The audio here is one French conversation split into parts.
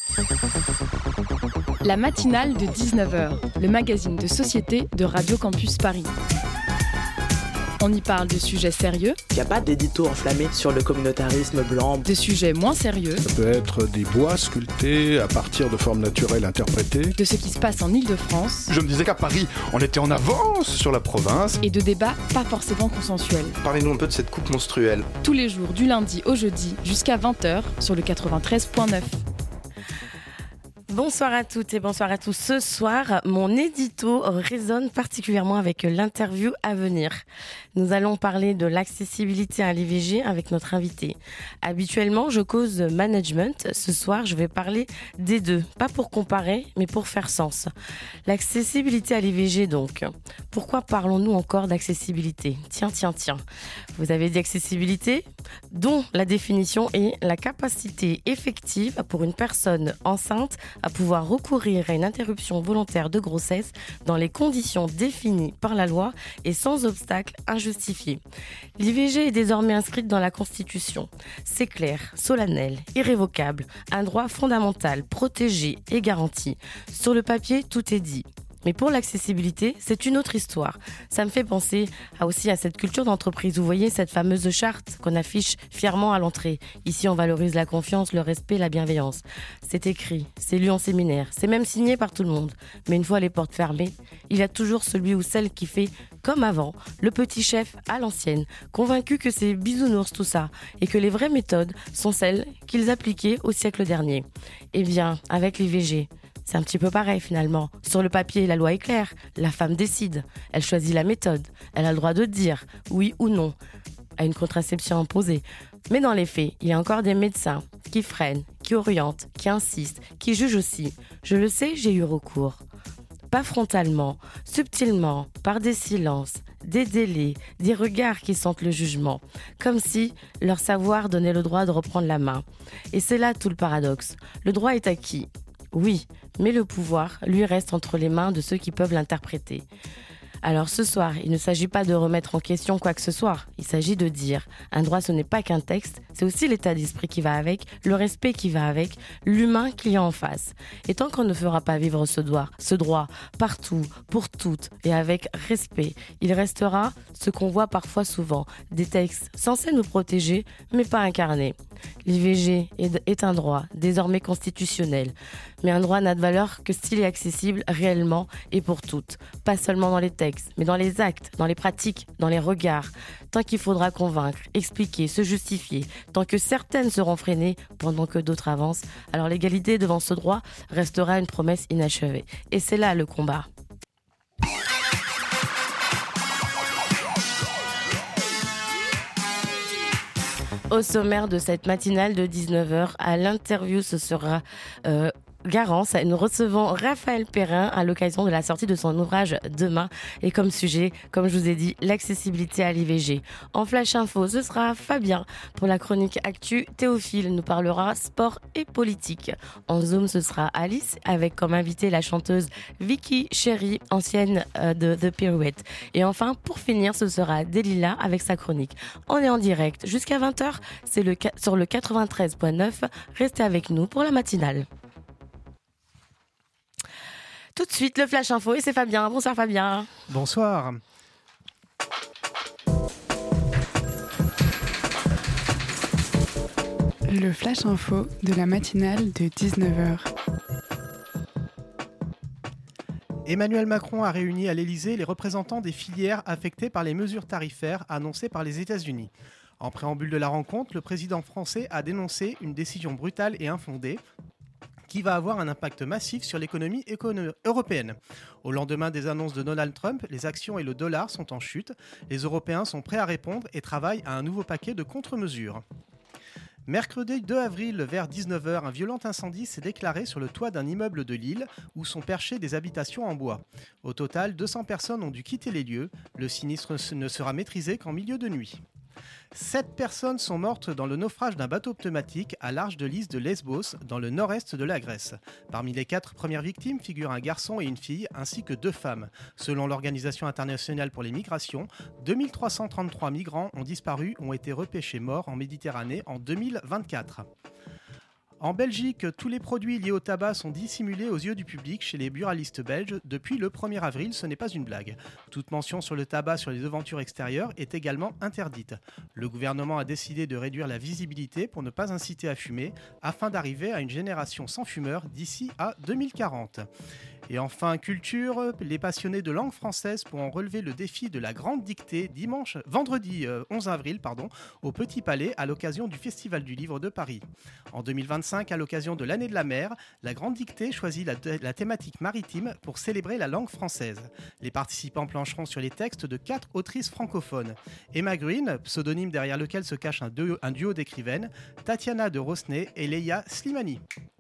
La matinale de 19h, le magazine de société de Radio Campus Paris. On y parle de sujets sérieux. Il n'y a pas d'édito enflammé sur le communautarisme blanc. De sujets moins sérieux. Ça peut être des bois sculptés à partir de formes naturelles interprétées. De ce qui se passe en Île-de-France. Je me disais qu'à Paris, on était en avance sur la province. Et de débats pas forcément consensuels. Parlez-nous un peu de cette coupe menstruelle. Tous les jours, du lundi au jeudi, jusqu'à 20h, sur le 93.9. Bonsoir à toutes et bonsoir à tous. Ce soir, mon édito résonne particulièrement avec l'interview à venir. Nous allons parler de l'accessibilité à l'IVG avec notre invité. Habituellement, je cause management. Ce soir, je vais parler des deux. Pas pour comparer, mais pour faire sens. L'accessibilité à l'IVG donc. Pourquoi parlons-nous encore d'accessibilité ? Tiens. Vous avez dit accessibilité, dont la définition est la capacité effective pour une personne enceinte à pouvoir recourir à une interruption volontaire de grossesse dans les conditions définies par la loi et sans obstacle injustifié. L'IVG est désormais inscrite dans la Constitution. C'est clair, solennel, irrévocable, un droit fondamental, protégé et garanti. Sur le papier, tout est dit. Mais pour l'accessibilité, c'est une autre histoire. Ça me fait penser aussi à cette culture d'entreprise. Vous voyez cette fameuse charte qu'on affiche fièrement à l'entrée. Ici, on valorise la confiance, le respect, la bienveillance. C'est écrit, c'est lu en séminaire, c'est même signé par tout le monde. Mais une fois les portes fermées, il y a toujours celui ou celle qui fait comme avant, le petit chef à l'ancienne, convaincu que c'est bisounours tout ça et que les vraies méthodes sont celles qu'ils appliquaient au siècle dernier. Eh bien, avec l'IVG, c'est un petit peu pareil finalement. Sur le papier, la loi est claire. La femme décide. Elle choisit la méthode. Elle a le droit de dire oui ou non à une contraception imposée. Mais dans les faits, il y a encore des médecins qui freinent, qui orientent, qui insistent, qui jugent aussi. Je le sais, j'ai eu recours. Pas frontalement, subtilement, par des silences, des délais, des regards qui sentent le jugement. Comme si leur savoir donnait le droit de reprendre la main. Et c'est là tout le paradoxe. Le droit est acquis. Oui, mais le pouvoir, lui, reste entre les mains de ceux qui peuvent l'interpréter. Alors ce soir, il ne s'agit pas de remettre en question quoi que ce soit. Il s'agit de dire, un droit ce n'est pas qu'un texte, c'est aussi l'état d'esprit qui va avec, le respect qui va avec, l'humain qui est en face. Et tant qu'on ne fera pas vivre ce droit, partout, pour toutes et avec respect, il restera ce qu'on voit parfois souvent, des textes censés nous protéger, mais pas incarnés. L'IVG est un droit, désormais constitutionnel. Mais un droit n'a de valeur que s'il est accessible réellement et pour toutes. Pas seulement dans les textes, mais dans les actes, dans les pratiques, dans les regards. Tant qu'il faudra convaincre, expliquer, se justifier, tant que certaines seront freinées pendant que d'autres avancent, alors l'égalité devant ce droit restera une promesse inachevée. Et c'est là le combat. Au sommaire de cette matinale de 19h, à l'interview, ce sera Garance. Nous recevons Raphaël Perrin à l'occasion de la sortie de son ouvrage Demain. Et comme sujet, comme je vous ai dit, l'accessibilité à l'IVG. En flash info, ce sera Fabien. Pour la chronique Actu, Théophile nous parlera sport et politique. En Zoom, ce sera Alice avec comme invitée la chanteuse Vicky Chéri, ancienne de The Pirouette. Et enfin, pour finir, ce sera Delila avec sa chronique. On est en direct jusqu'à 20h. C'est sur le 93.9. Restez avec nous pour la matinale. Tout de suite, le Flash Info, et c'est Fabien. Bonsoir Fabien. Bonsoir. Le Flash Info de la matinale de 19h. Emmanuel Macron a réuni à l'Elysée les représentants des filières affectées par les mesures tarifaires annoncées par les États-Unis. En préambule de la rencontre, le président français a dénoncé une décision brutale et infondée qui va avoir un impact massif sur l'économie européenne. Au lendemain des annonces de Donald Trump, les actions et le dollar sont en chute. Les Européens sont prêts à répondre et travaillent à un nouveau paquet de contre-mesures. Mercredi 2 avril, vers 19h, un violent incendie s'est déclaré sur le toit d'un immeuble de Lille où sont perchées des habitations en bois. Au total, 200 personnes ont dû quitter les lieux. Le sinistre ne sera maîtrisé qu'en milieu de nuit. 7 personnes sont mortes dans le naufrage d'un bateau pneumatique à large de l'île de Lesbos, dans le nord-est de la Grèce. Parmi les 4 premières victimes figurent un garçon et une fille, ainsi que 2 femmes. Selon l'Organisation internationale pour les migrations, 2333 migrants ont disparu ou ont été repêchés morts en Méditerranée en 2024. En Belgique, tous les produits liés au tabac sont dissimulés aux yeux du public chez les buralistes belges depuis le 1er avril, ce n'est pas une blague. Toute mention sur le tabac sur les devantures extérieures est également interdite. Le gouvernement a décidé de réduire la visibilité pour ne pas inciter à fumer, afin d'arriver à une génération sans fumeurs d'ici à 2040. Et enfin, culture, les passionnés de langue française pourront relever le défi de la grande dictée vendredi 11 avril au Petit Palais à l'occasion du Festival du Livre de Paris. En 2025, à l'occasion de l'année de la mer, la grande dictée choisit la thématique maritime pour célébrer la langue française. Les participants plancheront sur les textes de 4 autrices francophones. Emma Green, pseudonyme derrière lequel se cache un duo d'écrivaines, Tatiana de Rosnay et Leia Slimani.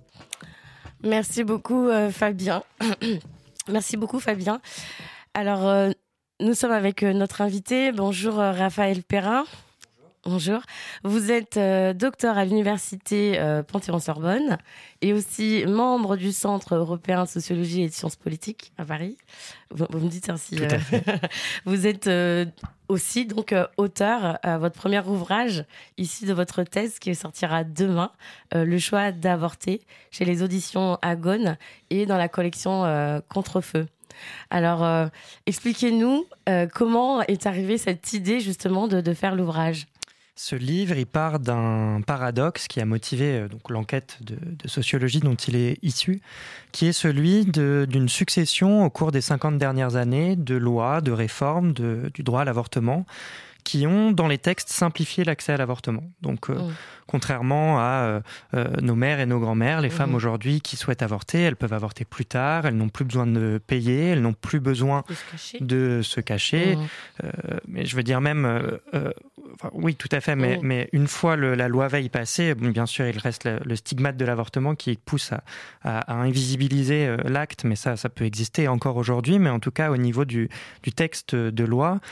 Merci beaucoup Fabien. Merci beaucoup Fabien. Alors, nous sommes avec notre invité. Bonjour Raphaël Perrin. Bonjour. Vous êtes docteur à l'université Panthéon-Sorbonne et aussi membre du Centre européen de sociologie et de sciences politiques à Paris. Vous me dites ainsi. Tout à fait. Vous êtes aussi donc auteur à votre premier ouvrage issu de votre thèse qui sortira demain, Le choix d'avorter, chez les auditions Agone et dans la collection Contrefeu. Alors, expliquez-nous comment est arrivée cette idée justement de faire l'ouvrage. Ce livre, il part d'un paradoxe qui a motivé donc, l'enquête de sociologie dont il est issu, qui est celui d'une succession au cours des 50 dernières années de lois, de réformes du droit à l'avortement, qui ont, dans les textes, simplifié l'accès à l'avortement. Donc, contrairement à nos mères et nos grands-mères, les femmes aujourd'hui qui souhaitent avorter, elles peuvent avorter plus tard, elles n'ont plus besoin de payer, elles n'ont plus besoin de se cacher. Mais je veux dire même... oui, tout à fait, mais une fois la loi Veil passée, bien sûr, il reste le stigmate de l'avortement qui pousse à invisibiliser l'acte, mais ça peut exister encore aujourd'hui. Mais en tout cas, au niveau du texte de loi,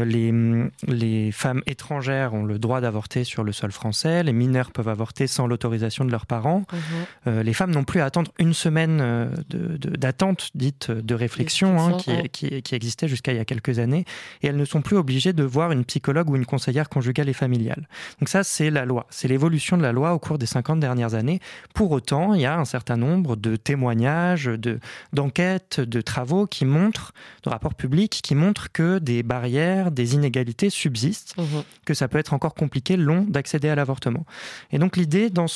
les femmes étrangères ont le droit d'avorter sur le sol français, les mineurs peuvent avorter sans l'autorisation de leurs parents. Les femmes n'ont plus à attendre une semaine d'attente, dite de réflexion, qui existait jusqu'à il y a quelques années, et elles ne sont plus obligées de voir une psychologue ou une conseillère conjugale et familiale. Donc ça, c'est la loi. C'est l'évolution de la loi au cours des 50 dernières années. Pour autant, il y a un certain nombre de témoignages, d'enquêtes, de travaux qui montrent, de rapports publics, qui montrent que des barrières, des inégalités subsistent, que ça peut être encore compliqué, long d'accéder à l'avortement. Et donc l'idée dans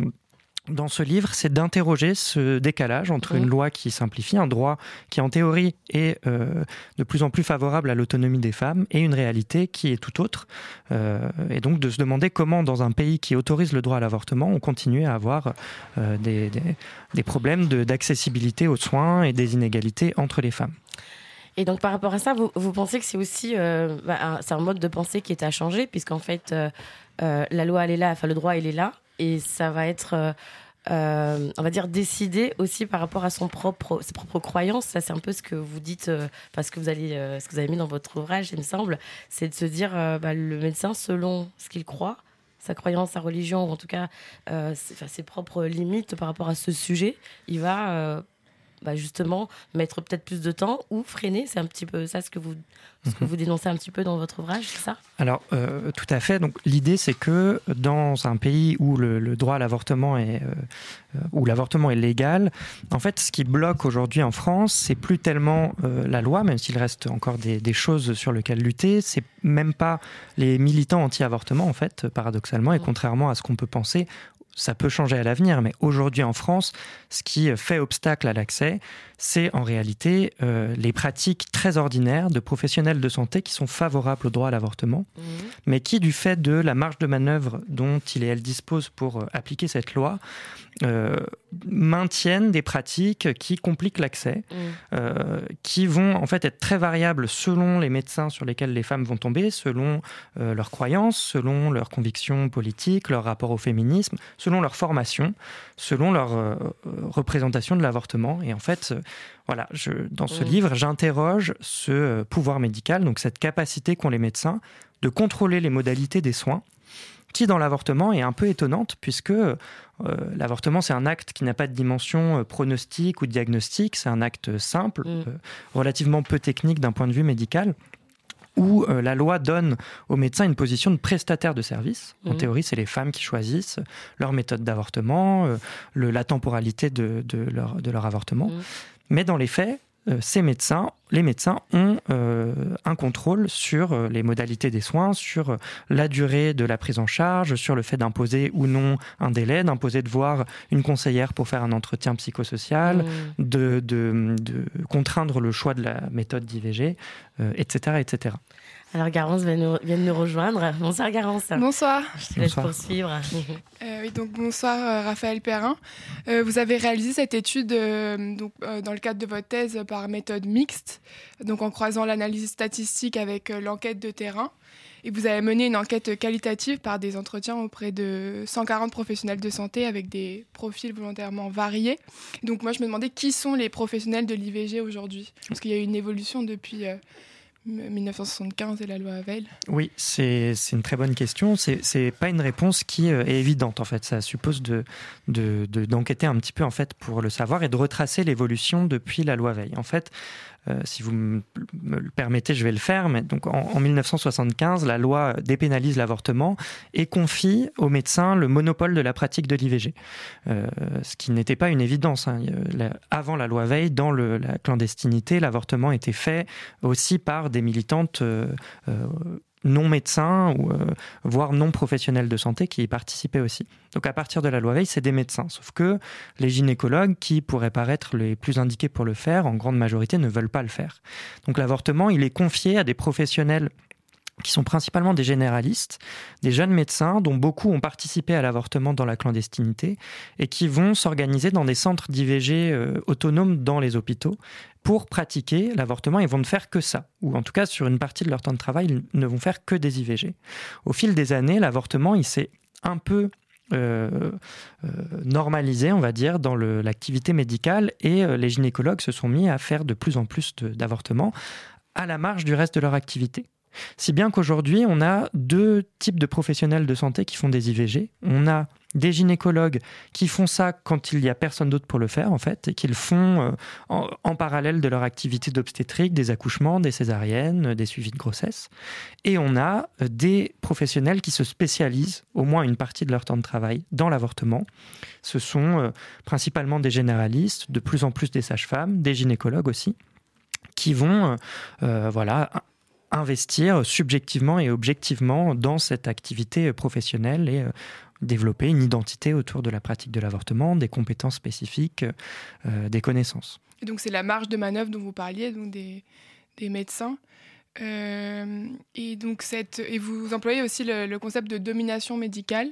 ce livre, c'est d'interroger ce décalage entre une loi qui simplifie, un droit qui en théorie est de plus en plus favorable à l'autonomie des femmes, et une réalité qui est tout autre. Et donc de se demander comment, dans un pays qui autorise le droit à l'avortement, on continue à avoir des problèmes d'accessibilité aux soins et des inégalités entre les femmes. Et donc par rapport à ça, vous pensez que c'est aussi c'est un mode de pensée qui est à changer, puisqu'en fait la loi elle est là, enfin le droit il est là, et ça va être on va dire décidé aussi par rapport à ses propres croyances. Ça c'est un peu ce que vous dites, ce que vous avez mis dans votre ouvrage, il me semble, c'est de se dire le médecin, selon ce qu'il croit, sa croyance, sa religion, ou en tout cas ses propres limites par rapport à ce sujet, il va justement mettre peut-être plus de temps ou freiner. C'est un petit peu ça ce que vous dénoncez un petit peu dans votre ouvrage, c'est ça ? Alors, tout à fait. Donc, l'idée, c'est que dans un pays où le droit à l'avortement où l'avortement est légal, en fait, ce qui bloque aujourd'hui en France, c'est plus tellement la loi, même s'il reste encore des choses sur lesquelles lutter. C'est même pas les militants anti-avortement, en fait, paradoxalement, et contrairement à ce qu'on peut penser, ça peut changer à l'avenir, mais aujourd'hui en France, ce qui fait obstacle à l'accès, c'est en réalité les pratiques très ordinaires de professionnels de santé qui sont favorables au droit à l'avortement, mais qui, du fait de la marge de manœuvre dont il et elle disposent pour appliquer cette loi, maintiennent des pratiques qui compliquent l'accès, qui vont en fait être très variables selon les médecins sur lesquels les femmes vont tomber, selon leurs croyances, selon leurs convictions politiques, leur rapport au féminisme, selon leur formation, selon leur représentation de l'avortement. Et en fait, dans ce livre, j'interroge ce pouvoir médical, donc cette capacité qu'ont les médecins de contrôler les modalités des soins, qui dans l'avortement est un peu étonnante, puisque l'avortement c'est un acte qui n'a pas de dimension pronostique ou diagnostique, c'est un acte simple, relativement peu technique d'un point de vue médical, où la loi donne aux médecins une position de prestataire de service. En théorie, c'est les femmes qui choisissent leur méthode d'avortement, la temporalité de leur avortement. Mais dans les faits, les médecins ont un contrôle sur les modalités des soins, sur la durée de la prise en charge, sur le fait d'imposer ou non un délai, d'imposer de voir une conseillère pour faire un entretien psychosocial, de contraindre le choix de la méthode d'IVG, etc., etc. Alors Garance vient de nous rejoindre. Bonsoir Garance. Bonsoir. Je te laisse poursuivre. Oui, donc bonsoir Raphaël Perrin. Vous avez réalisé cette étude dans le cadre de votre thèse par méthode mixte, donc en croisant l'analyse statistique avec l'enquête de terrain. Et vous avez mené une enquête qualitative par des entretiens auprès de 140 professionnels de santé avec des profils volontairement variés. Donc moi je me demandais qui sont les professionnels de l'IVG aujourd'hui, parce qu'il y a eu une évolution depuis 1975 et la loi Veil. Oui, c'est une très bonne question. C'est pas une réponse qui est évidente en fait. Ça suppose d'enquêter un petit peu en fait pour le savoir et de retracer l'évolution depuis la loi Veil. En fait, si vous me le permettez, je vais le faire. Mais donc en 1975, la loi dépénalise l'avortement et confie aux médecins le monopole de la pratique de l'IVG, ce qui n'était pas une évidence. Avant la loi Veil, dans la clandestinité, l'avortement était fait aussi par des militantes non médecins ou voire non professionnels de santé qui y participaient aussi. Donc à partir de la loi Veil, c'est des médecins. Sauf que les gynécologues, qui pourraient paraître les plus indiqués pour le faire, en grande majorité ne veulent pas le faire. Donc l'avortement, il est confié à des professionnels qui sont principalement des généralistes, des jeunes médecins dont beaucoup ont participé à l'avortement dans la clandestinité et qui vont s'organiser dans des centres d'IVG autonomes dans les hôpitaux pour pratiquer l'avortement. Ils vont ne faire que ça, ou en tout cas sur une partie de leur temps de travail, ils ne vont faire que des IVG. Au fil des années, l'avortement, il s'est un peu normalisé, on va dire, dans l'activité médicale et les gynécologues se sont mis à faire de plus en plus d'avortements à la marge du reste de leur activité. Si bien qu'aujourd'hui, on a deux types de professionnels de santé qui font des IVG. On a des gynécologues qui font ça quand il n'y a personne d'autre pour le faire, en fait, et qu'ils font en parallèle de leur activité d'obstétrique, des accouchements, des césariennes, des suivis de grossesse. Et on a des professionnels qui se spécialisent, au moins une partie de leur temps de travail, dans l'avortement. Ce sont principalement des généralistes, de plus en plus des sages-femmes, des gynécologues aussi, qui vont, investir subjectivement et objectivement dans cette activité professionnelle et développer une identité autour de la pratique de l'avortement, des compétences spécifiques, des connaissances. Et donc c'est la marge de manœuvre dont vous parliez, donc des médecins. Et donc et vous employez aussi le concept de domination médicale.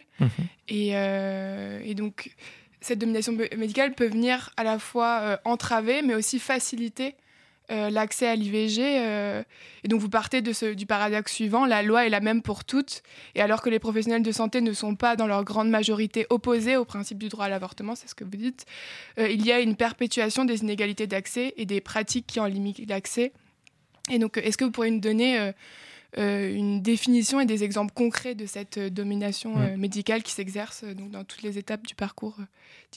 Et donc cette domination médicale peut venir à la fois entraver, mais aussi faciliter l'accès à l'IVG. Et donc vous partez du paradoxe suivant, la loi est la même pour toutes, et alors que les professionnels de santé ne sont pas dans leur grande majorité opposés au principe du droit à l'avortement, c'est ce que vous dites, il y a une perpétuation des inégalités d'accès et des pratiques qui en limitent l'accès. Et donc est-ce que vous pourriez nous donner une définition et des exemples concrets de cette domination médicale qui s'exerce donc, dans toutes les étapes du parcours d'IVG ?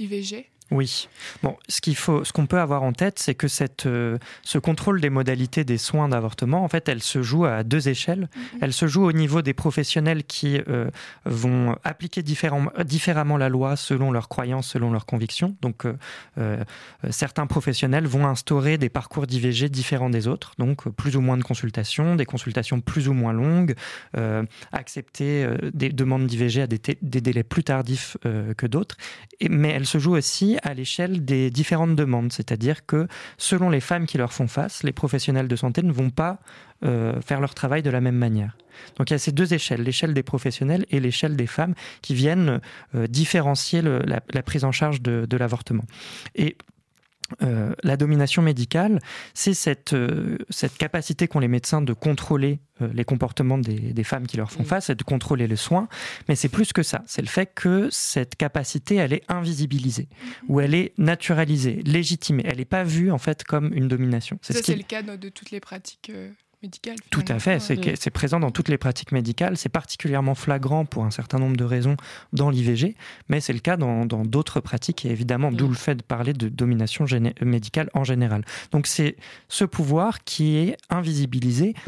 Oui. Bon, ce qu'on peut avoir en tête, c'est que ce contrôle des modalités des soins d'avortement, en fait, elle se joue à deux échelles. Elle se joue au niveau des professionnels qui vont appliquer différemment la loi selon leurs croyances, selon leurs convictions. Donc, certains professionnels vont instaurer des parcours d'IVG différents des autres, donc plus ou moins de consultations, des consultations plus ou moins longues, accepter des demandes d'IVG à des délais plus tardifs que d'autres. Mais elle se joue aussi à l'échelle des différentes demandes, c'est-à-dire que selon les femmes qui leur font face, les professionnels de santé ne vont pas faire leur travail de la même manière. Donc il y a ces deux échelles, l'échelle des professionnels et l'échelle des femmes qui viennent différencier la prise en charge de l'avortement. Et la domination médicale, c'est cette capacité qu'ont les médecins de contrôler les comportements des femmes qui leur font face et de contrôler le soin, mais c'est plus que ça. C'est le fait que cette capacité, elle est invisibilisée, ou elle est naturalisée, légitimée. Elle n'est pas vue en fait comme une domination. C'est le cas de toutes les pratiques médicales. Tout à fait, c'est présent dans toutes les pratiques médicales, c'est particulièrement flagrant pour un certain nombre de raisons dans l'IVG, mais c'est le cas dans d'autres pratiques, et évidemment, d'où le fait de parler de domination médicale en général. Donc c'est ce pouvoir qui est invisibilisé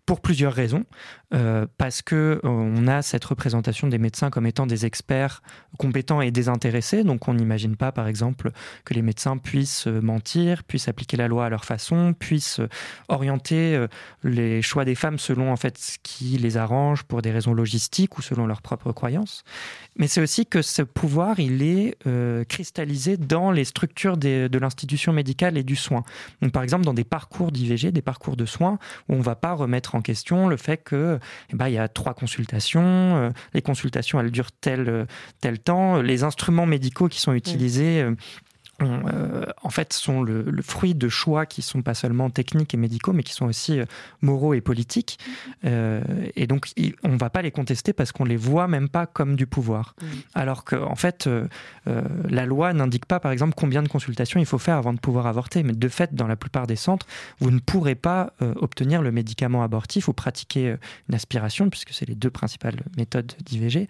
pour plusieurs raisons, parce qu'on a cette représentation des médecins comme étant des experts compétents et désintéressés, donc on n'imagine pas par exemple que les médecins puissent mentir, puissent appliquer la loi à leur façon, puissent orienter les choix des femmes selon en fait ce qui les arrange pour des raisons logistiques ou selon leurs propres croyances. Mais c'est aussi que ce pouvoir, il est cristallisé dans les structures de l'institution médicale et du soin. Donc par exemple dans des parcours d'IVG, des parcours de soins, où on ne va pas remettre en question le fait que il y a 3 consultations, les consultations elles durent tel temps, les instruments médicaux qui sont utilisés en fait sont le fruit de choix qui sont pas seulement techniques et médicaux mais qui sont aussi moraux et politiques et donc on va pas les contester parce qu'on les voit même pas comme du pouvoir alors que en fait la loi n'indique pas par exemple combien de consultations il faut faire avant de pouvoir avorter, mais de fait dans la plupart des centres vous ne pourrez pas obtenir le médicament abortif ou pratiquer une aspiration puisque c'est les 2 principales méthodes d'IVG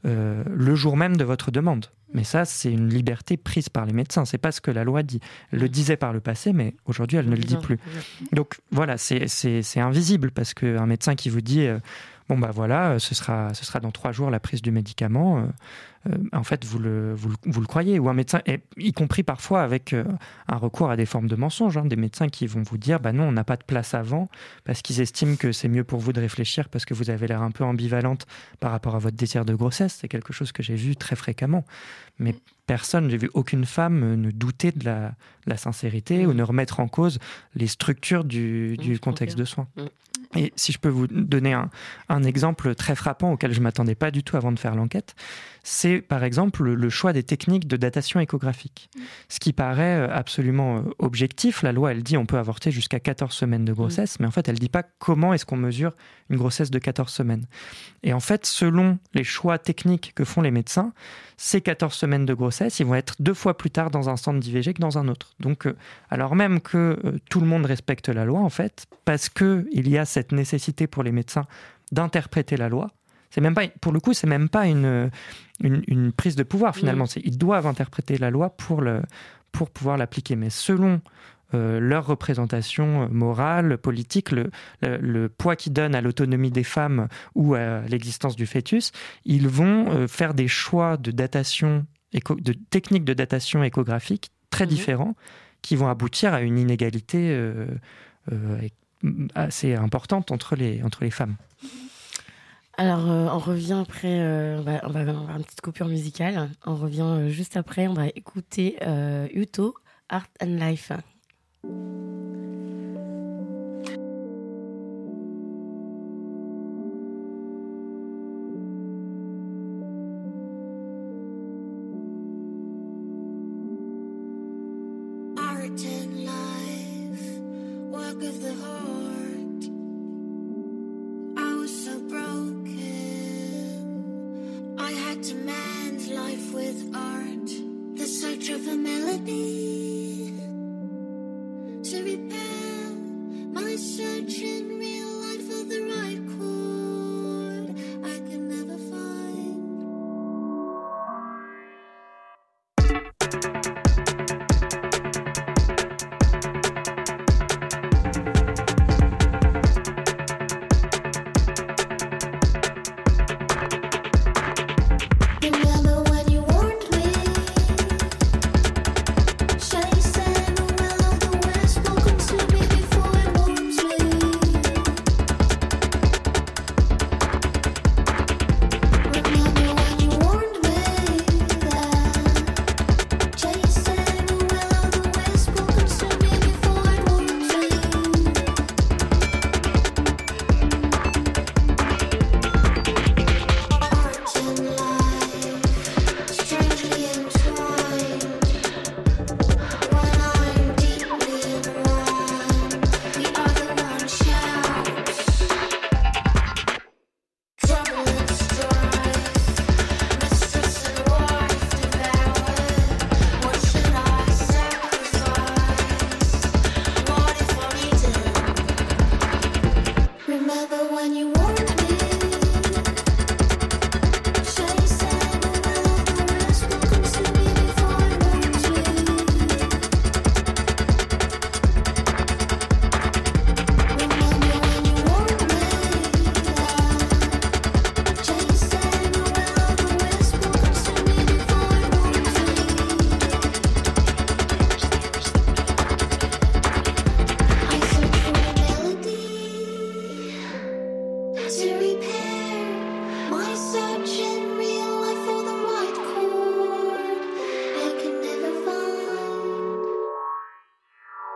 le jour même de votre demande. Mais ça, c'est une liberté prise par les médecins. C'est pas ce que la loi dit. Elle le disait par le passé, mais aujourd'hui, elle ne le dit plus. Donc voilà, c'est invisible parce qu'un médecin qui vous dit bon bah voilà, ce sera dans 3 jours la prise du médicament. En fait, vous le croyez. Ou un médecin, y compris parfois avec un recours à des formes de mensonges, des médecins qui vont vous dire bah non, on n'a pas de place avant parce qu'ils estiment que c'est mieux pour vous de réfléchir parce que vous avez l'air un peu ambivalente par rapport à votre désir de grossesse. C'est quelque chose que j'ai vu très fréquemment. Mais personne, j'ai vu aucune femme ne douter de la sincérité ou ne remettre en cause les structures du contexte de soins. Et si je peux vous donner un exemple très frappant auquel je ne m'attendais pas du tout avant de faire l'enquête, c'est par exemple le choix des techniques de datation échographique. Ce qui paraît absolument objectif. La loi, elle dit on peut avorter jusqu'à 14 semaines de grossesse, mais en fait, elle ne dit pas comment est-ce qu'on mesure une grossesse de 14 semaines. Et en fait, selon les choix techniques que font les médecins, ces 14 semaines de grossesse, ils vont être 2 fois plus tard dans un centre d'IVG que dans un autre. Donc, alors même que tout le monde respecte la loi, en fait, parce qu'il y a cette nécessité pour les médecins d'interpréter la loi, c'est même pas, pour le coup, c'est même pas une prise de pouvoir finalement. Ils doivent interpréter la loi pour pouvoir l'appliquer. Mais selon leur représentation morale, politique, le poids qu'ils donnent à l'autonomie des femmes ou à l'existence du fœtus, ils vont faire des choix de datation, de techniques de datation échographique très différents qui vont aboutir à une inégalité assez importante entre les femmes. Alors, on revient après, on va avoir une petite coupure musicale. On revient juste après, on va écouter U2, Art and Life.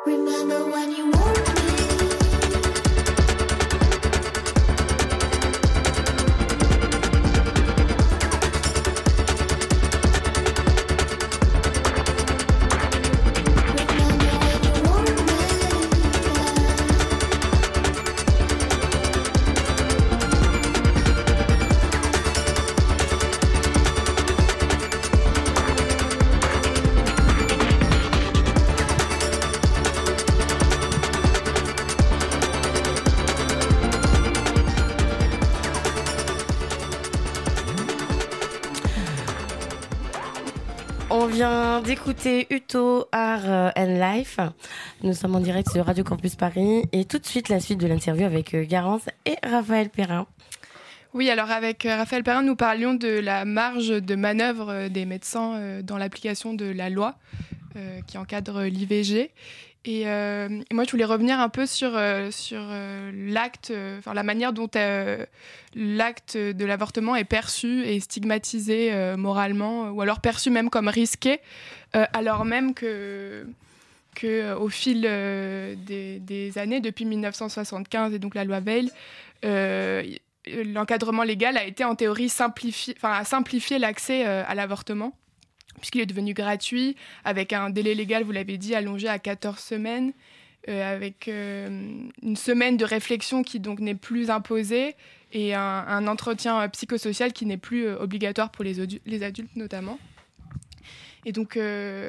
On vient d'écouter Uto, Art and Life. Nous sommes en direct sur Radio Campus Paris et tout de suite la suite de l'interview avec Garance et Raphaël Perrin. Oui, alors avec Raphaël Perrin, nous parlions de la marge de manœuvre des médecins dans l'application de la loi qui encadre l'IVG. Et moi, je voulais revenir un peu sur l'acte, la manière dont l'acte de l'avortement est perçu et stigmatisé moralement, ou alors perçu même comme risqué, alors même que au fil des années, depuis 1975 et donc la loi Veil, l'encadrement légal a été en théorie a simplifié l'accès à l'avortement, puisqu'il est devenu gratuit, avec un délai légal, vous l'avez dit, allongé à 14 semaines, avec une semaine de réflexion qui donc n'est plus imposée, et un entretien psychosocial qui n'est plus obligatoire pour les adultes notamment. Et donc,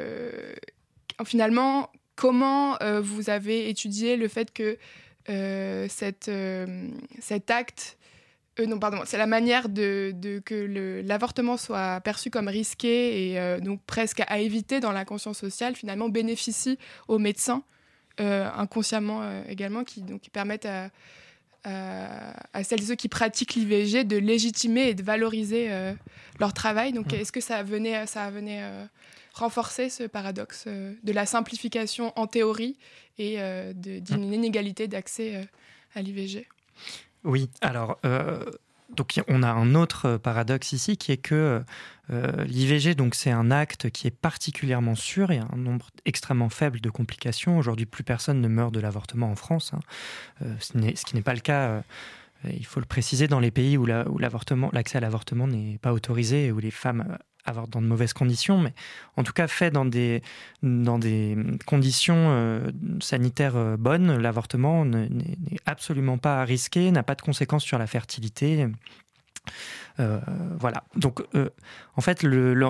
finalement, comment vous avez étudié le fait que cet acte... c'est la manière que l'avortement soit perçu comme risqué et donc presque à éviter dans la conscience sociale, finalement bénéficie aux médecins inconsciemment également, qui permettent à celles et ceux qui pratiquent l'IVG de légitimer et de valoriser leur travail. Donc est-ce que ça venait renforcer ce paradoxe de la simplification en théorie et d'une inégalité d'accès à l'IVG ? Oui, alors, donc on a un autre paradoxe ici qui est que l'IVG, donc, c'est un acte qui est particulièrement sûr et un nombre extrêmement faible de complications. Aujourd'hui, plus personne ne meurt de l'avortement en France, ce qui n'est pas le cas, il faut le préciser, dans les pays où l'accès à l'avortement n'est pas autorisé et où les femmes avortent dans de mauvaises conditions, mais en tout cas fait dans des conditions sanitaires bonnes. L'avortement n'est absolument pas risqué, n'a pas de conséquences sur la fertilité. Voilà. Donc, en fait,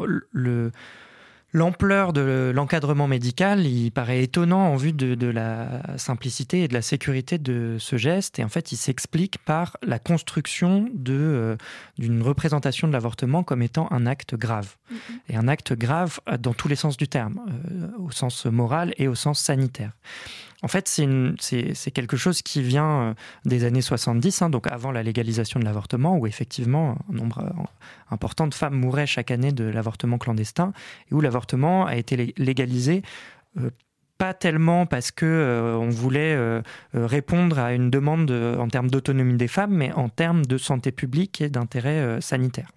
l'ampleur de l'encadrement médical, il paraît étonnant en vue de la simplicité et de la sécurité de ce geste. Et en fait, il s'explique par la construction d'une représentation de l'avortement comme étant un acte grave. Et un acte grave dans tous les sens du terme, au sens moral et au sens sanitaire. En fait, c'est quelque chose qui vient des années 70, donc avant la légalisation de l'avortement, où effectivement un nombre important de femmes mouraient chaque année de l'avortement clandestin, et où l'avortement a été légalisé pas tellement parce qu'on voulait répondre à une demande en termes d'autonomie des femmes, mais en termes de santé publique et d'intérêt sanitaire.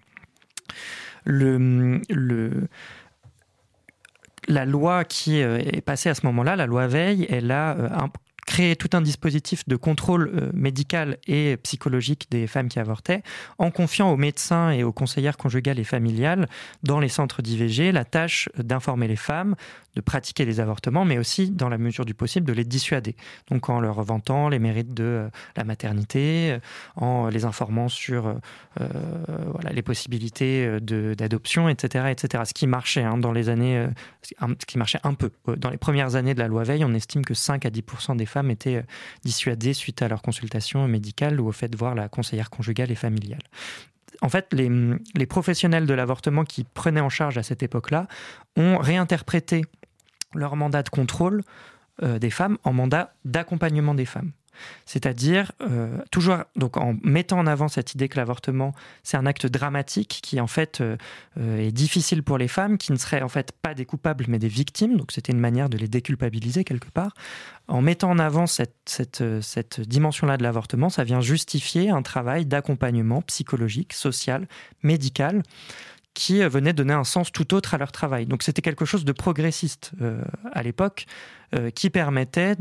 La loi qui est passée à ce moment-là, la loi Veil, elle a créé tout un dispositif de contrôle médical et psychologique des femmes qui avortaient, en confiant aux médecins et aux conseillères conjugales et familiales dans les centres d'IVG la tâche d'informer les femmes, de pratiquer les avortements, mais aussi, dans la mesure du possible, de les dissuader. Donc en leur vantant les mérites de la maternité, en les informant sur les possibilités d'adoption, etc., etc. Ce qui marchait dans les années, ce qui marchait un peu. Dans les premières années de la loi Veil, on estime que 5 à 10% des femmes étaient dissuadées suite à leur consultation médicale ou au fait de voir la conseillère conjugale et familiale. En fait, les professionnels de l'avortement qui prenaient en charge à cette époque-là ont réinterprété leur mandat de contrôle des femmes en mandat d'accompagnement des femmes. C'est-à-dire, toujours donc, en mettant en avant cette idée que l'avortement, c'est un acte dramatique qui, en fait, est difficile pour les femmes, qui ne seraient en fait pas des coupables, mais des victimes. Donc, c'était une manière de les déculpabiliser quelque part. En mettant en avant cette dimension-là de l'avortement, ça vient justifier un travail d'accompagnement psychologique, social, médical, qui venaient donner un sens tout autre à leur travail. Donc c'était quelque chose de progressiste à l'époque, qui permettait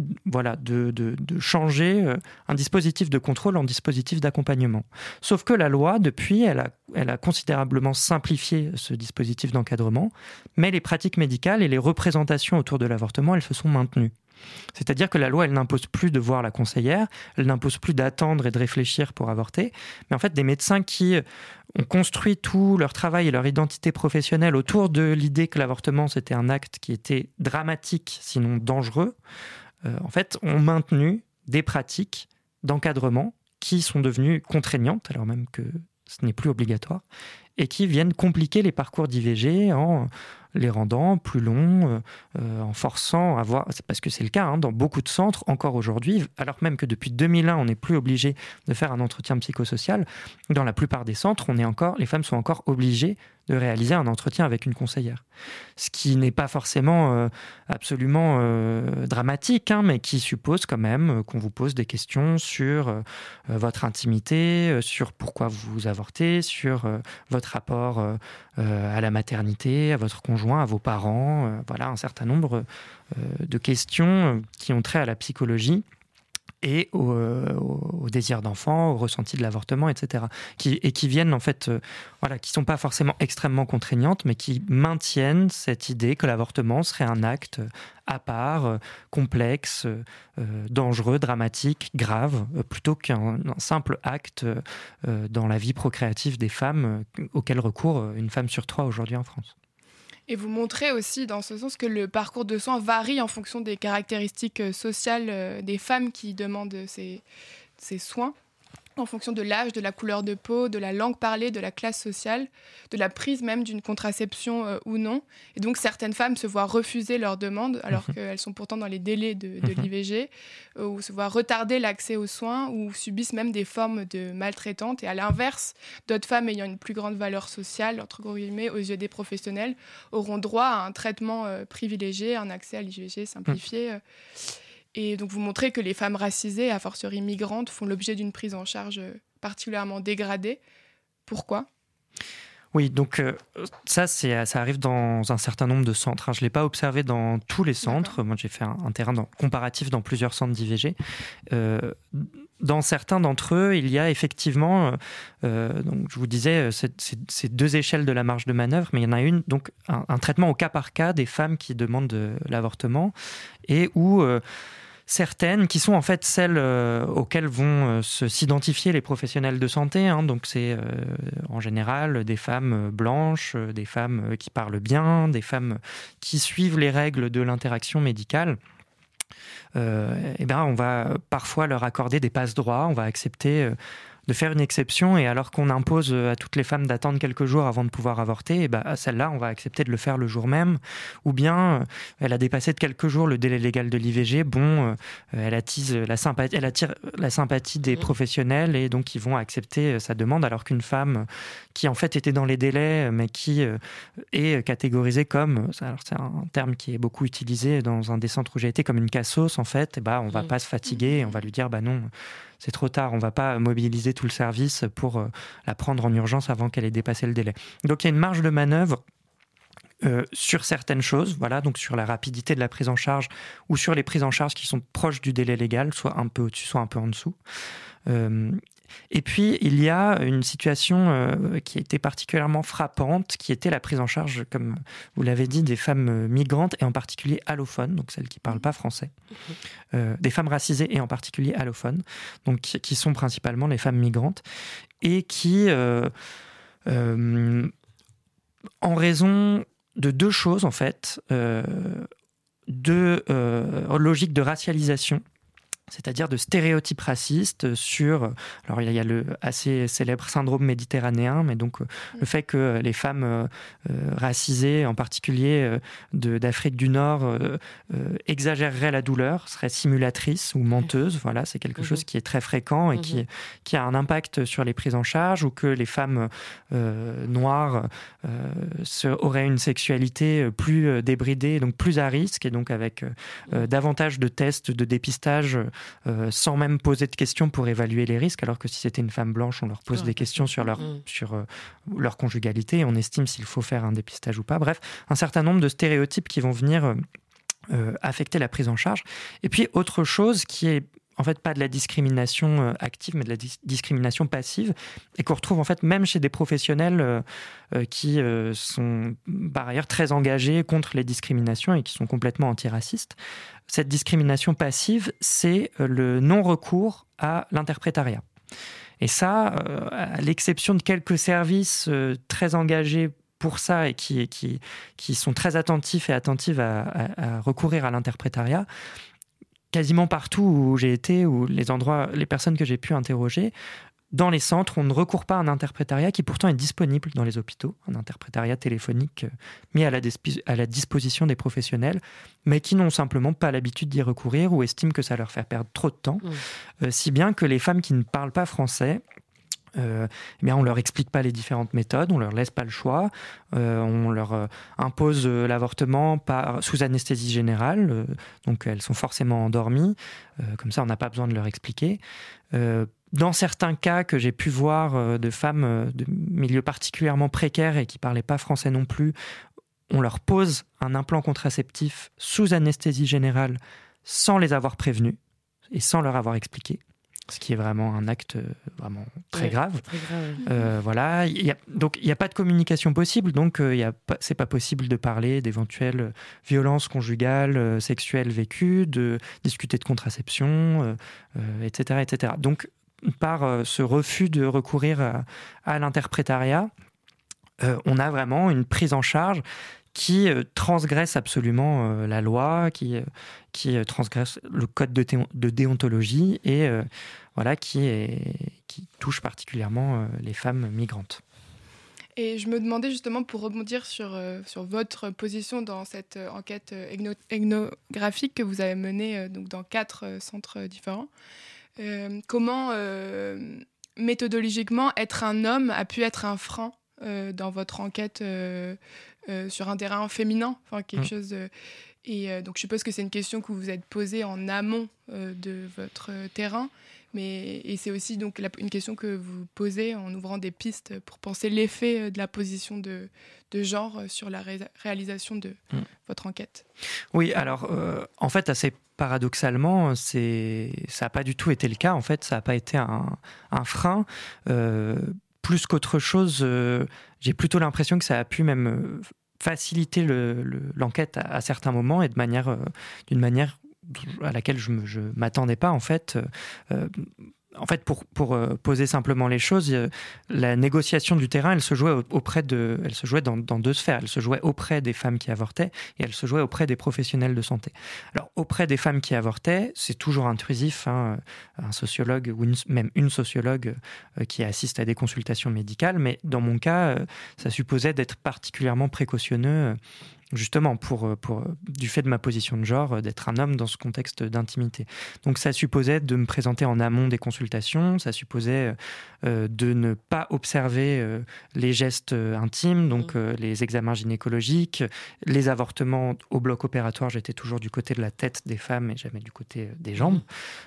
de changer un dispositif de contrôle en dispositif d'accompagnement. Sauf que la loi, depuis, elle a considérablement simplifié ce dispositif d'encadrement, mais les pratiques médicales et les représentations autour de l'avortement, elles se sont maintenues. C'est-à-dire que la loi, elle n'impose plus de voir la conseillère, elle n'impose plus d'attendre et de réfléchir pour avorter, mais en fait, des médecins qui ont construit tout leur travail et leur identité professionnelle autour de l'idée que l'avortement, c'était un acte qui était dramatique, sinon dangereux, en fait, ont maintenu des pratiques d'encadrement qui sont devenues contraignantes, alors même que ce n'est plus obligatoire, et qui viennent compliquer les parcours d'IVG en les rendant plus longs, en forçant à voir, c'est parce que c'est le cas dans beaucoup de centres encore aujourd'hui, alors même que depuis 2001 on n'est plus obligé de faire un entretien psychosocial, dans la plupart des centres les femmes sont encore obligées de réaliser un entretien avec une conseillère. Ce qui n'est pas forcément absolument dramatique, mais qui suppose quand même qu'on vous pose des questions sur votre intimité, sur pourquoi vous avortez, sur votre rapport à la maternité, à votre conjoint, à vos parents, voilà un certain nombre de questions qui ont trait à la psychologie et au désir d'enfant, au ressenti de l'avortement, etc. Qui viennent en fait, qui sont pas forcément extrêmement contraignantes, mais qui maintiennent cette idée que l'avortement serait un acte à part, complexe, dangereux, dramatique, grave, plutôt qu'un simple acte dans la vie procréative des femmes auquel recourt une femme sur 3 aujourd'hui en France. Et vous montrez aussi dans ce sens que le parcours de soins varie en fonction des caractéristiques sociales des femmes qui demandent ces soins, en fonction de l'âge, de la couleur de peau, de la langue parlée, de la classe sociale, de la prise même d'une contraception ou non. Et donc certaines femmes se voient refuser leur demande alors qu'elles sont pourtant dans les délais de l'IVG, ou se voient retarder l'accès aux soins, ou subissent même des formes de maltraitance. Et à l'inverse, d'autres femmes ayant une plus grande valeur sociale, entre guillemets, aux yeux des professionnels, auront droit à un traitement privilégié, un accès à l'IVG simplifié. Et donc vous montrez que les femmes racisées, a fortiori migrantes, font l'objet d'une prise en charge particulièrement dégradée. Pourquoi ? Oui, donc ça arrive dans un certain nombre de centres. Je ne l'ai pas observé dans tous les centres. D'accord. Moi, j'ai fait un terrain comparatif dans plusieurs centres d'IVG. Dans certains d'entre eux, il y a effectivement, donc je vous disais, c'est 2 échelles de la marge de manœuvre, mais il y en a une, donc un traitement au cas par cas des femmes qui demandent de l'avortement, et où certaines qui sont en fait celles auxquelles vont s'identifier les professionnels de santé, donc c'est en général des femmes blanches, des femmes qui parlent bien, des femmes qui suivent les règles de l'interaction médicale. On va parfois leur accorder des passe-droits, on va accepter de faire une exception, et alors qu'on impose à toutes les femmes d'attendre quelques jours avant de pouvoir avorter, celle-là, on va accepter de le faire le jour même, ou bien elle a dépassé de quelques jours le délai légal de l'IVG, elle attire la sympathie des professionnels, et donc ils vont accepter sa demande, alors qu'une femme qui en fait était dans les délais, mais qui est catégorisée comme, alors c'est un terme qui est beaucoup utilisé dans un des centres où j'ai été, comme une cassos en fait, on va pas se fatiguer, on va lui dire non, c'est trop tard, on ne va pas mobiliser tout le service pour la prendre en urgence avant qu'elle ait dépassé le délai. Donc il y a une marge de manœuvre sur certaines choses, donc sur la rapidité de la prise en charge, ou sur les prises en charge qui sont proches du délai légal, soit un peu au-dessus, soit un peu en dessous. Et puis, il y a une situation qui a été particulièrement frappante, qui était la prise en charge, comme vous l'avez dit, des femmes migrantes, et en particulier allophones, donc celles qui ne parlent pas français, des femmes racisées et en particulier allophones, donc qui sont principalement les femmes migrantes, et qui, en raison de 2 choses, en fait, logiques de racialisation, c'est-à-dire de stéréotypes racistes sur... Alors, il y a le assez célèbre syndrome méditerranéen, mais donc le fait que les femmes racisées, en particulier d'Afrique du Nord, exagéreraient la douleur, seraient simulatrices ou menteuses. Voilà, c'est quelque chose qui est très fréquent et qui a un impact sur les prises en charge, ou que les femmes noires auraient une sexualité plus débridée, donc plus à risque, et donc avec davantage de tests de dépistage sans même poser de questions pour évaluer les risques, alors que si c'était une femme blanche, on leur pose des questions sur leur conjugalité et on estime s'il faut faire un dépistage ou pas. Bref, un certain nombre de stéréotypes qui vont venir affecter la prise en charge. Et puis autre chose qui est en fait pas de la discrimination active, mais de la discrimination passive, et qu'on retrouve en fait même chez des professionnels qui sont par ailleurs très engagés contre les discriminations et qui sont complètement antiracistes. Cette discrimination passive, c'est le non-recours à l'interprétariat. Et ça, à l'exception de quelques services très engagés pour ça et qui sont très attentifs et attentives à recourir à l'interprétariat, quasiment partout où j'ai été, ou les personnes que j'ai pu interroger, dans les centres, on ne recourt pas à un interprétariat qui pourtant est disponible dans les hôpitaux, un interprétariat téléphonique mis à la disposition des professionnels, mais qui n'ont simplement pas l'habitude d'y recourir ou estiment que ça leur fait perdre trop de temps, si bien que les femmes qui ne parlent pas français, eh bien on leur explique pas les différentes méthodes, on leur laisse pas le choix, on leur impose l'avortement sous anesthésie générale, donc elles sont forcément endormies, comme ça on n'a pas besoin de leur expliquer. Dans certains cas que j'ai pu voir de femmes de milieux particulièrement précaires et qui parlaient pas français non plus, on leur pose un implant contraceptif sous anesthésie générale sans les avoir prévenus et sans leur avoir expliqué. Ce qui est vraiment un acte vraiment très grave. Très grave. Voilà. Donc, il n'y a pas de communication possible. Donc, c'est pas possible de parler d'éventuelles violences conjugales, sexuelles vécues, de discuter de contraception, etc., etc. Donc, par ce refus de recourir à l'interprétariat, on a vraiment une prise en charge qui transgresse absolument la loi, qui transgresse le code de déontologie et voilà, qui touche particulièrement les femmes migrantes. Et je me demandais justement, pour rebondir sur votre position dans cette enquête ethnographique que vous avez menée donc dans 4 centres différents, comment méthodologiquement être un homme a pu être un frein dans votre enquête sur un terrain féminin, enfin quelque chose et donc je suppose que c'est une question que vous vous êtes posée en amont de votre terrain, et c'est aussi donc une question que vous posez en ouvrant des pistes pour penser l'effet de la position de genre sur la réalisation de votre enquête. Oui, alors en fait assez paradoxalement, ça n'a pas du tout été le cas. En fait, ça n'a pas été un frein. Plus qu'autre chose, j'ai plutôt l'impression que ça a pu même faciliter l'enquête à certains moments et d'une manière à laquelle je ne m'attendais pas en fait. Pour poser simplement les choses, la négociation du terrain, elle se jouait dans 2 sphères. Elle se jouait auprès des femmes qui avortaient et elle se jouait auprès des professionnels de santé. Alors, auprès des femmes qui avortaient, c'est toujours intrusif, un sociologue ou même une sociologue qui assiste à des consultations médicales, mais dans mon cas, ça supposait d'être particulièrement précautionneux, justement du fait de ma position de genre, d'être un homme dans ce contexte d'intimité. Donc ça supposait de me présenter en amont des consultations, ça supposait de ne pas observer les gestes intimes, donc les examens gynécologiques, les avortements au bloc opératoire, j'étais toujours du côté de la tête des femmes et jamais du côté des jambes.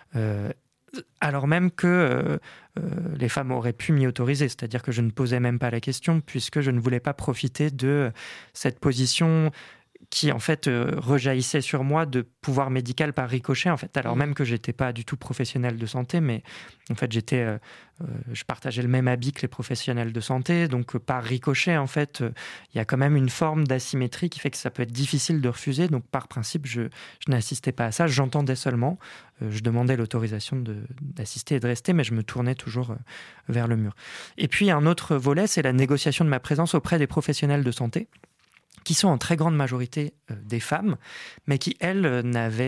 Alors même que les femmes auraient pu m'y autoriser, c'est-à-dire que je ne posais même pas la question puisque je ne voulais pas profiter de cette position qui en fait rejaillissait sur moi de pouvoir médical par ricochet en fait, alors même que j'étais pas du tout professionnel de santé, mais en fait je partageais le même habit que les professionnels de santé, donc par ricochet en fait il y a quand même une forme d'asymétrie qui fait que ça peut être difficile de refuser, donc par principe je n'assistais pas à ça, j'entendais seulement, je demandais l'autorisation d'assister et de rester, mais je me tournais toujours vers le mur. Et puis un autre volet, c'est la négociation de ma présence auprès des professionnels de santé, qui sont en très grande majorité des femmes, mais qui, elles,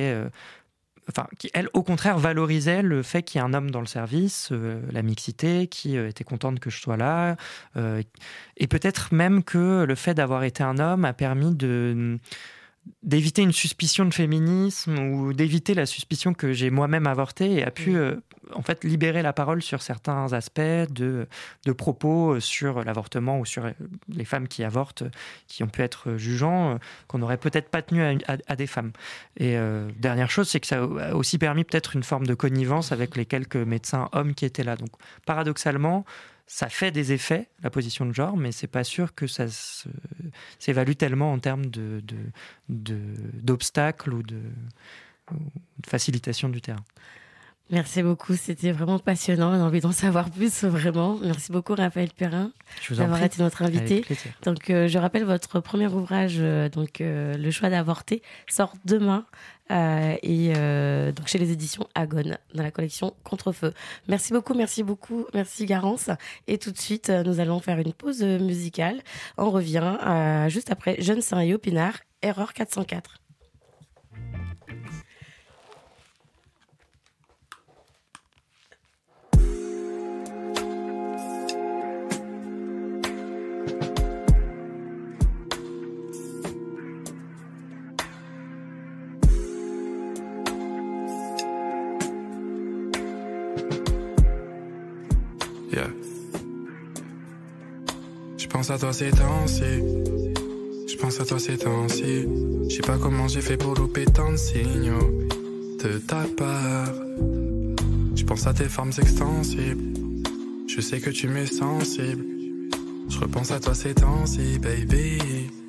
au contraire, valorisaient le fait qu'il y ait un homme dans le service, la mixité, qui était contente que je sois là, et peut-être même que le fait d'avoir été un homme a permis d'éviter une suspicion de féminisme ou d'éviter la suspicion que j'ai moi-même avorté et a pu en fait libérer la parole sur certains aspects de propos sur l'avortement ou sur les femmes qui avortent, qui ont pu être jugeants, qu'on n'aurait peut-être pas tenu à des femmes. Et dernière chose, c'est que ça a aussi permis peut-être une forme de connivence avec les quelques médecins hommes qui étaient là. Donc paradoxalement, ça fait des effets, la position de genre, mais c'est pas sûr que ça s'évalue tellement en termes d'obstacles ou de facilitation du terrain. Merci beaucoup, c'était vraiment passionnant. On a envie d'en savoir plus, vraiment. Merci beaucoup, Raphaël Perrin, d'avoir été notre invité. Donc, je rappelle votre premier ouvrage, Le choix d'avorter, sort demain donc chez les éditions Agone, dans la collection Contrefeu. Merci beaucoup, merci Garance. Et tout de suite, nous allons faire une pause musicale. On revient juste après Jeune Saint et Opinard, Erreur 404. Je pense à toi ces temps-ci. Je pense à toi ces temps-ci. Je sais pas comment j'ai fait pour louper tant de signaux de ta part. Je pense à tes formes extensibles. Je sais que tu m'es sensible. Je repense à toi ces temps-ci, baby.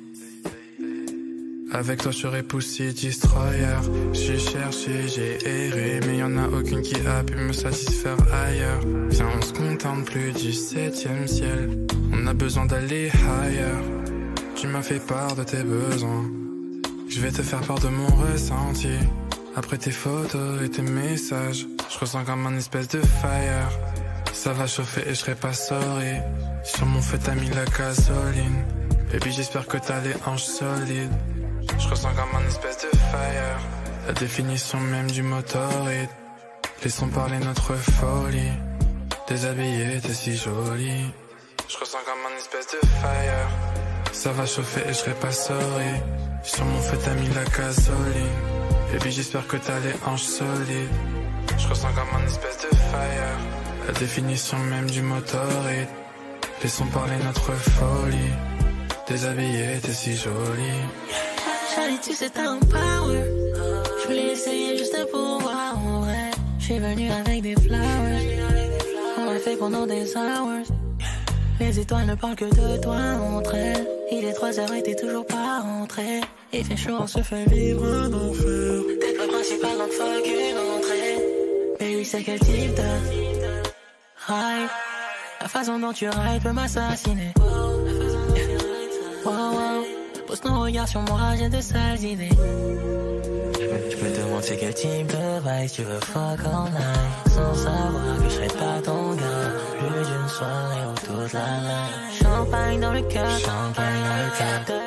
Avec toi je serais Pussy Destroyer. J'ai cherché, j'ai erré, mais y'en a aucune qui a pu me satisfaire ailleurs. Viens, on se contente plus du 7e ciel. On a besoin d'aller higher. Tu m'as fait part de tes besoins. Je vais te faire part de mon ressenti. Après tes photos et tes messages, je ressens comme un espèce de fire. Ça va chauffer et je serai pas sorry. Sur mon feu t'as mis la gasoline. Baby j'espère que t'as les hanches solides. Je ressens comme un espèce de fire. La définition même du motorite. Laissons parler notre folie. Déshabillée, t'es si jolie. Je ressens comme un espèce de fire. Ça va chauffer et je serai pas sorry. Sur mon feu t'as mis la gasoline. Baby j'espère que t'as les hanches solides. Je ressens comme un espèce de fire. La définition même du motorite. Laissons parler notre folie. Déshabillée, t'es si jolie. Charlie, tu sais t'as un power. Je voulais essayer juste pour voir en vrai. Je suis venu avec des flowers. On l'a fait pendant des hours. Les étoiles ne parlent que de toi entre elles. Il est 3h et t'es toujours pas rentré. Il fait chaud, on se fait vivre un enfer. T'es pas principal, donc fuck une entrée. Baby, c'est quel type de ride? La façon dont tu rides peut m'assassiner. Wow, wow. Pose ton regard sur moi, j'ai de sales idées. Je peux te montrer quel type de vibe. Tu veux fuck all night sans savoir que je serai pas ton gars. Plus d'une soirée ou toute la night. Champagne dans le cœur, champagne dans le cœur.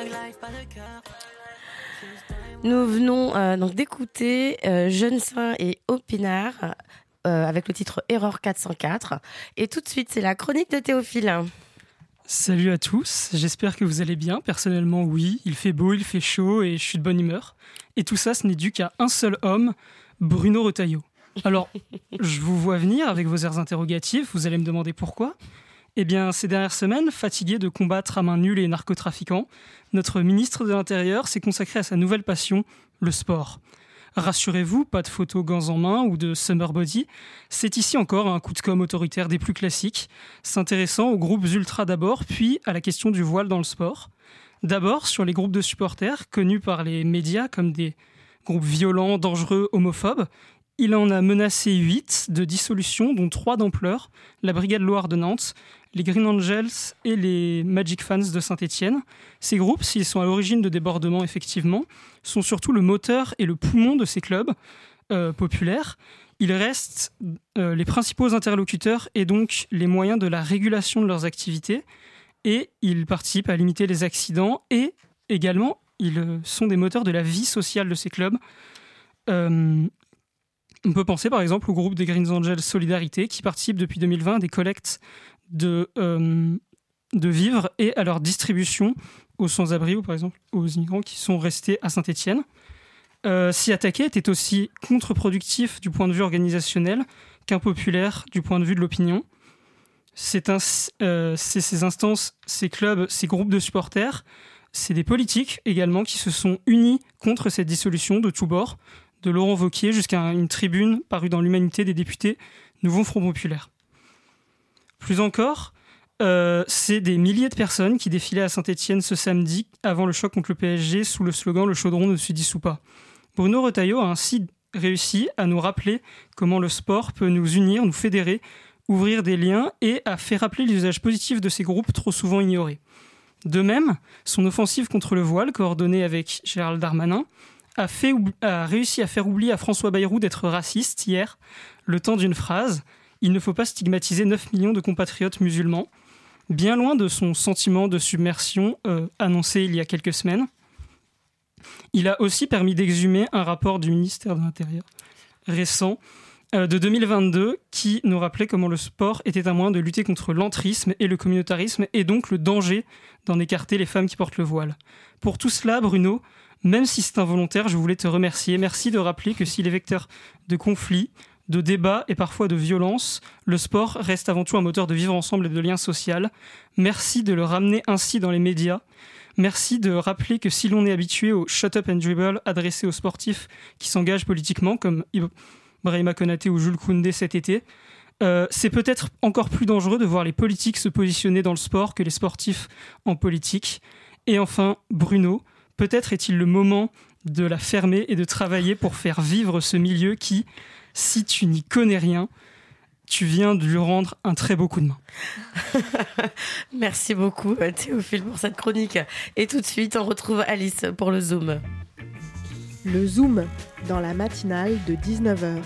Nous venons donc d'écouter Jeune Saint et Opinard avec le titre Erreur 404. Et tout de suite, c'est la chronique de Théophile. Salut à tous, j'espère que vous allez bien. Personnellement, oui, il fait beau, il fait chaud et je suis de bonne humeur. Et tout ça, ce n'est dû qu'à un seul homme, Bruno Retailleau. Alors, je vous vois venir avec vos airs interrogatifs, vous allez me demander pourquoi. Eh bien, ces dernières semaines, fatigué de combattre à main nulle les narcotrafiquants, notre ministre de l'Intérieur s'est consacré à sa nouvelle passion, le sport. Rassurez-vous, pas de photos gants en main ou de summer body. C'est ici encore un coup de com' autoritaire des plus classiques, s'intéressant aux groupes ultra d'abord, puis à la question du voile dans le sport. D'abord sur les groupes de supporters, connus par les médias comme des groupes violents, dangereux, homophobes. Il en a menacé 8 de dissolution, dont 3 d'ampleur, la Brigade Loire de Nantes, les Green Angels et les Magic Fans de Saint-Étienne. Ces groupes, s'ils sont à l'origine de débordements effectivement, sont surtout le moteur et le poumon de ces clubs populaires. Ils restent les principaux interlocuteurs et donc les moyens de la régulation de leurs activités. Et ils participent à limiter les accidents et également, ils sont des moteurs de la vie sociale de ces clubs. On peut penser par exemple au groupe des Green Angels Solidarité qui participe depuis 2020 à des collectes de vivres et à leur distribution aux sans-abri ou par exemple aux immigrants qui sont restés à Saint-Étienne. S'y attaquer était aussi contre-productif du point de vue organisationnel qu'impopulaire du point de vue de l'opinion. C'est ces instances, ces clubs, ces groupes de supporters, c'est des politiques également qui se sont unis contre cette dissolution de tous bords, de Laurent Wauquiez jusqu'à une tribune parue dans l'Humanité des députés Nouveau Front Populaire. Plus encore, c'est des milliers de personnes qui défilaient à Saint-Étienne ce samedi avant le choc contre le PSG sous le slogan « Le chaudron ne se dissout pas ». Bruno Retailleau a ainsi réussi à nous rappeler comment le sport peut nous unir, nous fédérer, ouvrir des liens et à faire rappeler l'usage positif de ces groupes trop souvent ignorés. De même, son offensive contre le voile, coordonnée avec Gérald Darmanin, a réussi à faire oublier à François Bayrou d'être raciste hier, le temps d'une phrase « Il ne faut pas stigmatiser 9 millions de compatriotes musulmans », bien loin de son sentiment de submersion annoncé il y a quelques semaines. Il a aussi permis d'exhumer un rapport du ministère de l'Intérieur récent de 2022 qui nous rappelait comment le sport était un moyen de lutter contre l'entrisme et le communautarisme et donc le danger d'en écarter les femmes qui portent le voile. Pour tout cela, Bruno, même si c'est involontaire, je voulais te remercier. Merci de rappeler que s'il est vecteur de conflits, de débats et parfois de violence, le sport reste avant tout un moteur de vivre ensemble et de lien social. Merci de le ramener ainsi dans les médias. Merci de rappeler que si l'on est habitué au « shut up and dribble » adressé aux sportifs qui s'engagent politiquement, comme Brahima Konaté ou Jules Koundé cet été, c'est peut-être encore plus dangereux de voir les politiques se positionner dans le sport que les sportifs en politique. Et enfin, Bruno, peut-être est-il le moment de la fermer et de travailler pour faire vivre ce milieu qui, si tu n'y connais rien, tu viens de lui rendre un très beau coup de main. Merci beaucoup Théophile pour cette chronique. Et tout de suite, on retrouve Alice pour le Zoom. Le Zoom, dans la matinale de 19h.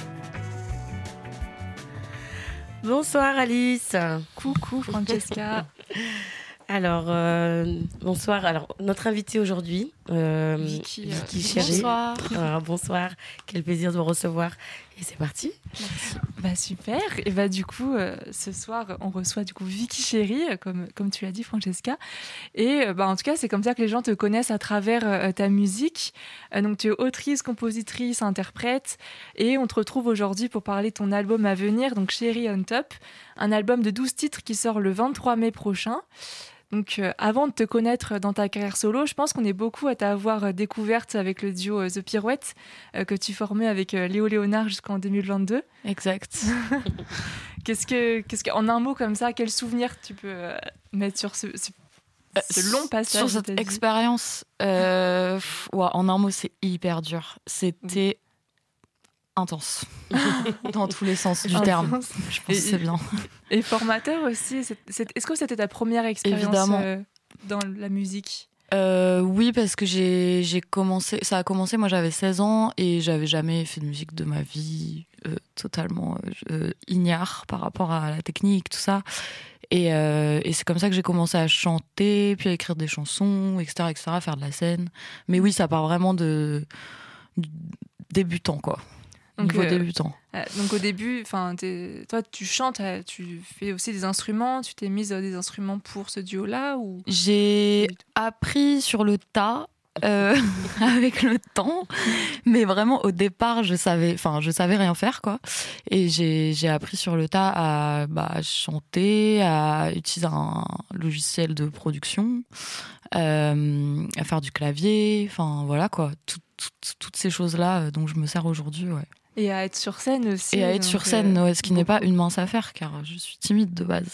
Bonsoir Alice. Coucou Francesca. Alors, bonsoir. Alors, notre invitée aujourd'hui, Vicky Chéry. Bonsoir. Bonsoir. Quel plaisir de vous recevoir. Et c'est parti. Merci. Super. Et du coup, ce soir, on reçoit du coup Vicky Chéry, comme tu l'as dit, Francesca. Et en tout cas, c'est comme ça que les gens te connaissent à travers ta musique. Donc, tu es autrice, compositrice, interprète. Et on te retrouve aujourd'hui pour parler de ton album à venir, donc Chéry on Top, un album de 12 titres qui sort le 23 mai prochain. Donc, avant de te connaître dans ta carrière solo, je pense qu'on est beaucoup à t'avoir découverte avec le duo The Pirouettes que tu formais avec Léo Léonard jusqu'en 2022. Exact. Qu'est-ce que, en un mot comme ça, quel souvenir tu peux mettre sur ce long passage sur cette expérience? En un mot, c'est hyper dur. C'était intense dans tous les sens du terme. Je pense que c'est bien. Et formateur aussi. Est-ce que c'était ta première expérience dans la musique? Oui, parce que ça a commencé, moi j'avais 16 ans et j'avais jamais fait de musique de ma vie, totalement ignare par rapport à la technique, tout ça. Et c'est comme ça que j'ai commencé à chanter, puis à écrire des chansons, etc., à faire de la scène. Mais oui, ça part vraiment de débutant, quoi. Niveau débutant. Donc au début, toi tu chantes, tu fais aussi des instruments, tu t'es mise des instruments pour ce duo-là ou... J'ai appris sur le tas avec le temps, mais vraiment au départ je savais rien faire, quoi. Et j'ai appris sur le tas à chanter, à utiliser un logiciel de production, à faire du clavier, voilà quoi, toutes ces choses-là dont je me sers aujourd'hui, ouais. Et à être sur scène aussi. Et à être sur scène, ce qui n'est pas une mince affaire, car je suis timide de base.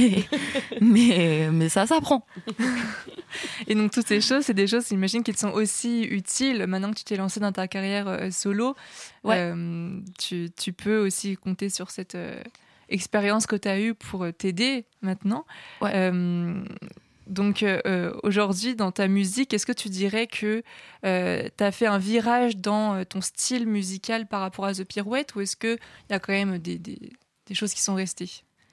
mais ça s'apprend. Et donc, toutes ces choses, c'est des choses, j'imagine, qui te sont aussi utiles maintenant que tu t'es lancée dans ta carrière solo. Ouais. Tu peux aussi compter sur cette expérience que tu as eue pour t'aider maintenant. Ouais. Donc aujourd'hui, dans ta musique, est-ce que tu dirais que tu as fait un virage dans ton style musical par rapport à The Pirouette, ou est-ce qu'il y a quand même des choses qui sont restées?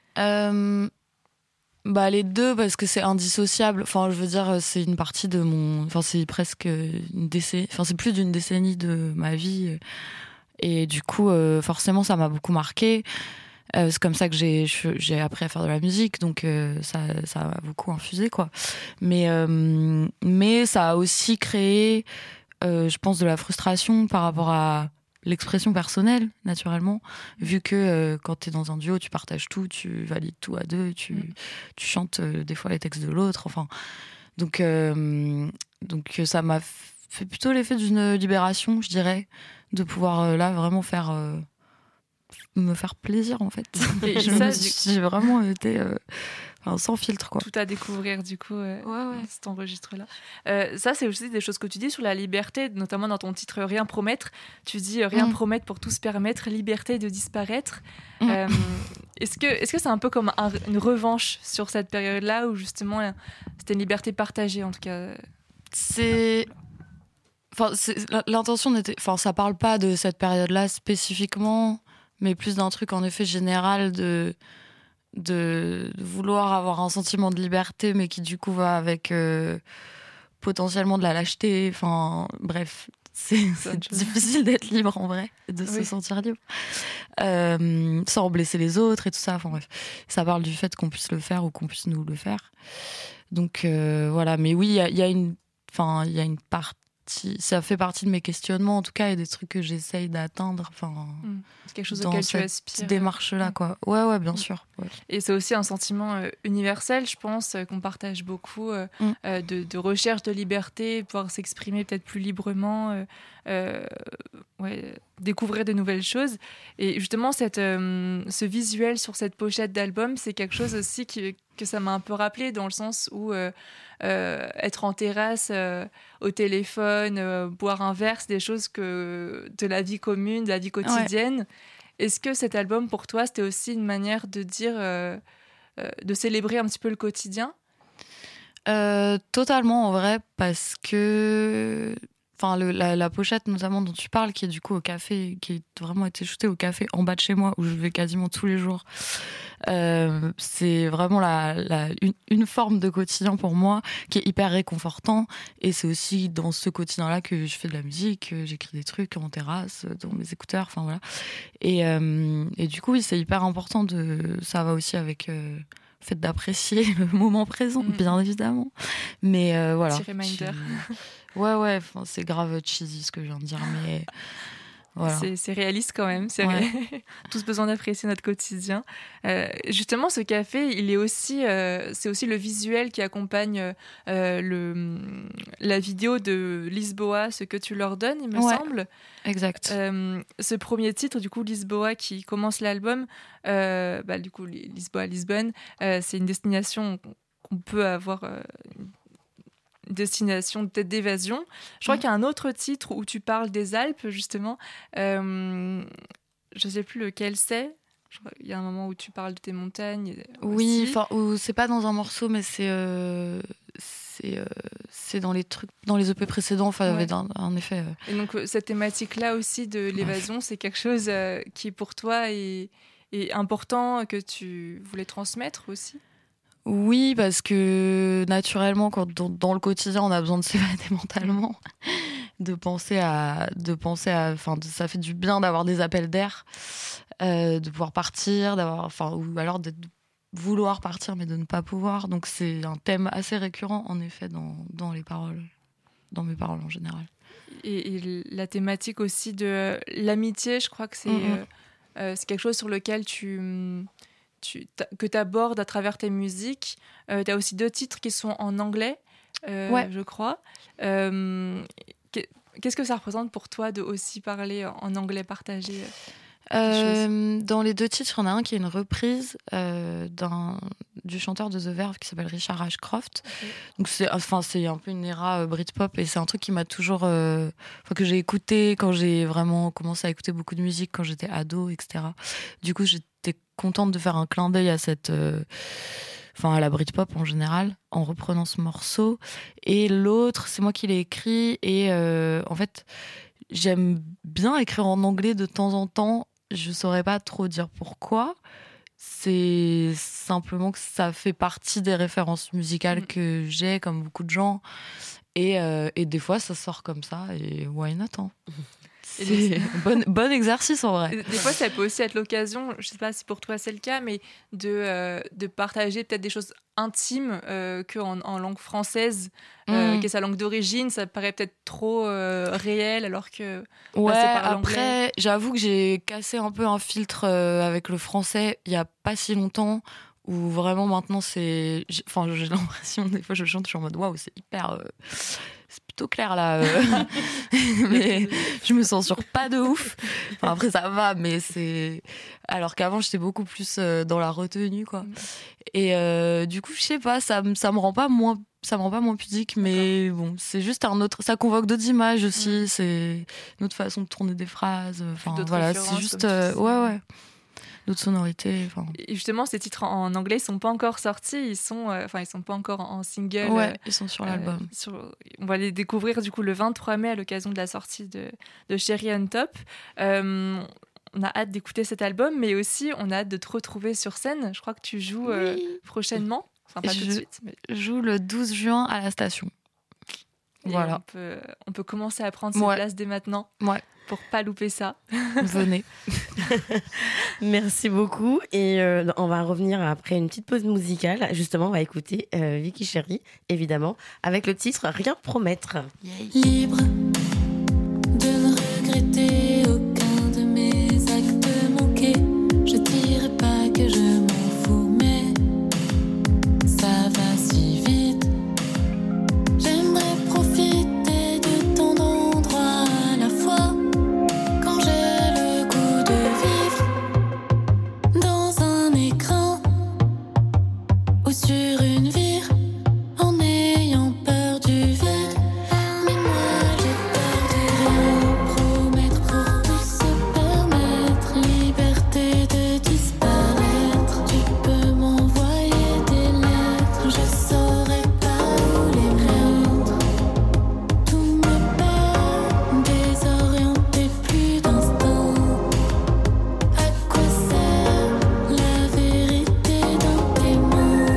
Les deux, parce que c'est indissociable. Enfin, je veux dire, c'est une partie de mon... Enfin, c'est presque une décennie... Enfin, c'est plus d'une décennie de ma vie. Et du coup, forcément, ça m'a beaucoup marqué. C'est comme ça que j'ai appris à faire de la musique, donc ça a beaucoup infusé, quoi. Mais ça a aussi créé, je pense, de la frustration par rapport à l'expression personnelle, naturellement, vu que quand tu es dans un duo, tu partages tout, tu valides tout à deux, tu chantes des fois les textes de l'autre. Enfin, donc ça m'a fait plutôt l'effet d'une libération, je dirais, de pouvoir là vraiment me faire plaisir, en fait. Et j'ai vraiment été sans filtre, quoi. Tout à découvrir, du coup, cet enregistre-là. Ça, c'est aussi des choses que tu dis sur la liberté, notamment dans ton titre Rien promettre. Tu dis rien promettre pour tout se permettre, liberté de disparaître. Est-ce que c'est un peu comme une revanche sur cette période-là, où justement, c'était une liberté partagée, en tout cas? L'intention n'était... Enfin, ça parle pas de cette période-là spécifiquement, mais plus d'un truc, en effet, général de vouloir avoir un sentiment de liberté, mais qui du coup va avec potentiellement de la lâcheté. Enfin, bref, c'est difficile d'être libre en vrai, de se sentir libre, sans blesser les autres et tout ça. Enfin bref, ça parle du fait qu'on puisse le faire ou qu'on puisse nous le faire. Donc voilà, mais oui, il y a une partie. Ça fait partie de mes questionnements, en tout cas, et des trucs que j'essaye d'atteindre. C'est quelque chose auquel tu aspires. Cette démarche-là, quoi. Ouais, bien sûr. Ouais. Et c'est aussi un sentiment universel, je pense, qu'on partage beaucoup, de recherche de liberté, pouvoir s'exprimer peut-être plus librement, découvrir de nouvelles choses. Et justement, ce visuel sur cette pochette d'album, c'est quelque chose aussi que ça m'a un peu rappelé, dans le sens où être en terrasse, au téléphone, boire un verre, c'est des choses de la vie commune, de la vie quotidienne. Ouais. Est-ce que cet album, pour toi, c'était aussi une manière de dire, de célébrer un petit peu le quotidien? Totalement, en vrai, parce que... Enfin, la pochette, notamment, dont tu parles, qui est du coup au café, qui a vraiment été shootée au café en bas de chez moi, où je vais quasiment tous les jours. C'est vraiment une forme de quotidien pour moi, qui est hyper réconfortant. Et c'est aussi dans ce quotidien-là que je fais de la musique, que j'écris des trucs en terrasse, dans mes écouteurs, enfin voilà. Et du coup, oui, c'est hyper important. Ça va aussi avec... le fait d'apprécier le moment présent, bien évidemment. Mais voilà. Petit reminder. Ouais, c'est grave cheesy ce que je viens de dire, mais voilà. C'est réaliste quand même. Tous besoin d'apprécier notre quotidien. Justement, ce café, c'est aussi le visuel qui accompagne la vidéo de Lisboa, Ce que tu leur donnes, il me semble. Exact. Ce premier titre, du coup, Lisboa, qui commence l'album, du coup, Lisboa, Lisbonne, c'est une destination qu'on peut avoir... Une destination peut-être d'évasion. Je crois qu'il y a un autre titre où tu parles des Alpes, justement. Je ne sais plus lequel c'est. Il y a un moment où tu parles de tes montagnes. Oui, c'est pas dans un morceau, mais c'est dans les trucs, dans les EP précédents. En effet. Et donc cette thématique-là aussi de l'évasion, c'est quelque chose qui pour toi est important, que tu voulais transmettre aussi. Oui, parce que naturellement, quand dans le quotidien, on a besoin de s'évader mentalement, de penser à, ça fait du bien d'avoir des appels d'air, de pouvoir partir, ou alors de vouloir partir mais de ne pas pouvoir. Donc c'est un thème assez récurrent, en effet, dans les paroles, dans mes paroles en général. Et la thématique aussi de l'amitié, je crois que c'est quelque chose sur lequel que tu abordes à travers tes musiques. Tu as aussi 2 titres qui sont en anglais, je crois. Qu'est-ce que ça représente pour toi de aussi parler en anglais, partager dans les 2 titres, il y en a un qui est une reprise du chanteur de The Verve qui s'appelle Richard Ashcroft. Okay. Donc c'est un peu une era Britpop, et c'est un truc qui m'a toujours... que j'ai écouté quand j'ai vraiment commencé à écouter beaucoup de musique, quand j'étais ado, etc. Du coup, j'étais contente de faire un clin d'œil à à la Britpop en général, en reprenant ce morceau. Et l'autre, c'est moi qui l'ai écrit, et en fait, j'aime bien écrire en anglais de temps en temps. Je saurais pas trop dire pourquoi. C'est simplement que ça fait partie des références musicales que j'ai, comme beaucoup de gens. Et des fois, ça sort comme ça, et why not, hein. C'est bon exercice en vrai. Des fois, ça peut aussi être l'occasion, je sais pas si pour toi c'est le cas, mais de partager peut-être des choses intimes qu'en langue française, qui est sa langue d'origine, ça paraît peut-être trop réel, alors que ouais, par après, j'avoue que j'ai cassé un peu un filtre avec le français il y a pas si longtemps, où vraiment maintenant j'ai l'impression, des fois je chante, je suis en mode waouh, c'est hyper... c'est plutôt clair là, mais je me censure pas de ouf. Enfin, après ça va, mais c'est... Alors qu'avant j'étais beaucoup plus dans la retenue, quoi. Et du coup, je sais pas, ça me rend pas moins pudique, mais bon, c'est juste ça convoque d'autres images aussi, c'est une autre façon de tourner des phrases. Enfin voilà, c'est juste ouais. D'autres sonorités. Et justement, ces titres en anglais, ils sont pas encore sortis. Ils sont pas encore en single. Ouais, ils sont sur l'album. On va les découvrir du coup le 23 mai à l'occasion de la sortie de Cherry on Top. On a hâte d'écouter cet album, mais aussi on a hâte de te retrouver sur scène. Je crois que tu joues prochainement. Enfin, pas tout de suite. Mais... Je joue le 12 juin à la station. Et voilà. On peut commencer à prendre ses places dès maintenant. Ouais. Pour pas louper ça. Venez. Merci beaucoup. Et on va revenir après une petite pause musicale. Justement, on va écouter Vicky Chérie, évidemment, avec le titre Rien promettre. Libre de ne regretter aucun de mes actes manqués. Je dirais pas que je m'en fous, mais ça va si vite. J'aimerais profiter de tant d'endroits à la fois. Quand j'ai le goût de vivre dans un écran ou sur une vire en ayant peur du vide. Mais moi j'ai peur de rien promettre pour tout se permettre. Liberté de disparaître. Tu peux m'envoyer des lettres, je saurais pas où les prendre. Tout me perd, désorienté, plus d'instinct. À quoi sert la vérité dans tes mains?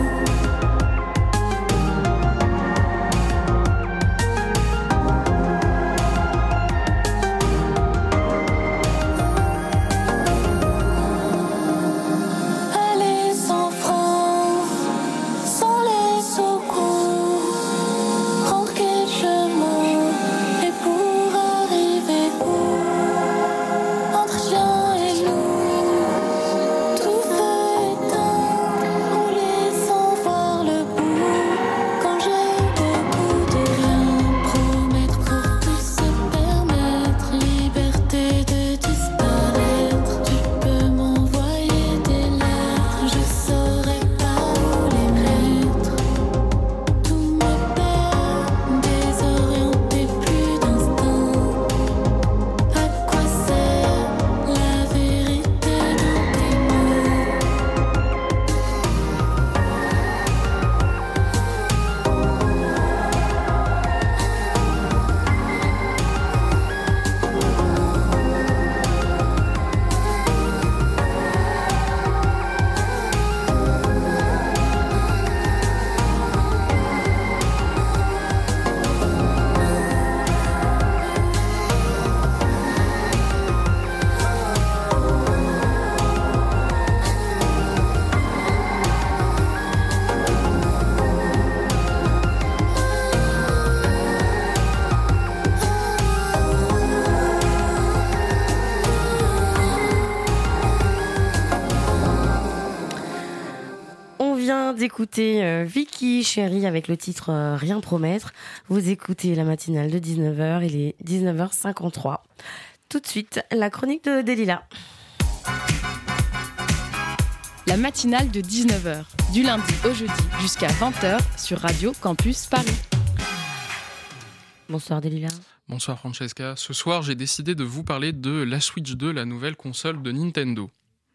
Aller sans frein, sans les secours, prendre quel chemin et pour arriver où? Entre chien et loup, tout feu éteint, rouler sans voir le bout. Quand j'ai le goût de rien promettre pour tout se permettre. Liberté de disparaître. Tu peux m'envoyer des lettres, je saurais pas où les mettre. Tout me perd, désorienté, plus d'instinct. À quoi sert la vérité dans tes mains? On vient d'écouter Vicky Chérie avec le titre Rien promettre. Vous écoutez la matinale de 19h, il est 19h53. Tout de suite, la chronique de Delilah. La matinale de 19h, du lundi au jeudi jusqu'à 20h sur Radio Campus Paris. Bonsoir Delilah. Bonsoir Francesca. Ce soir, j'ai décidé de vous parler de la Switch 2, la nouvelle console de Nintendo.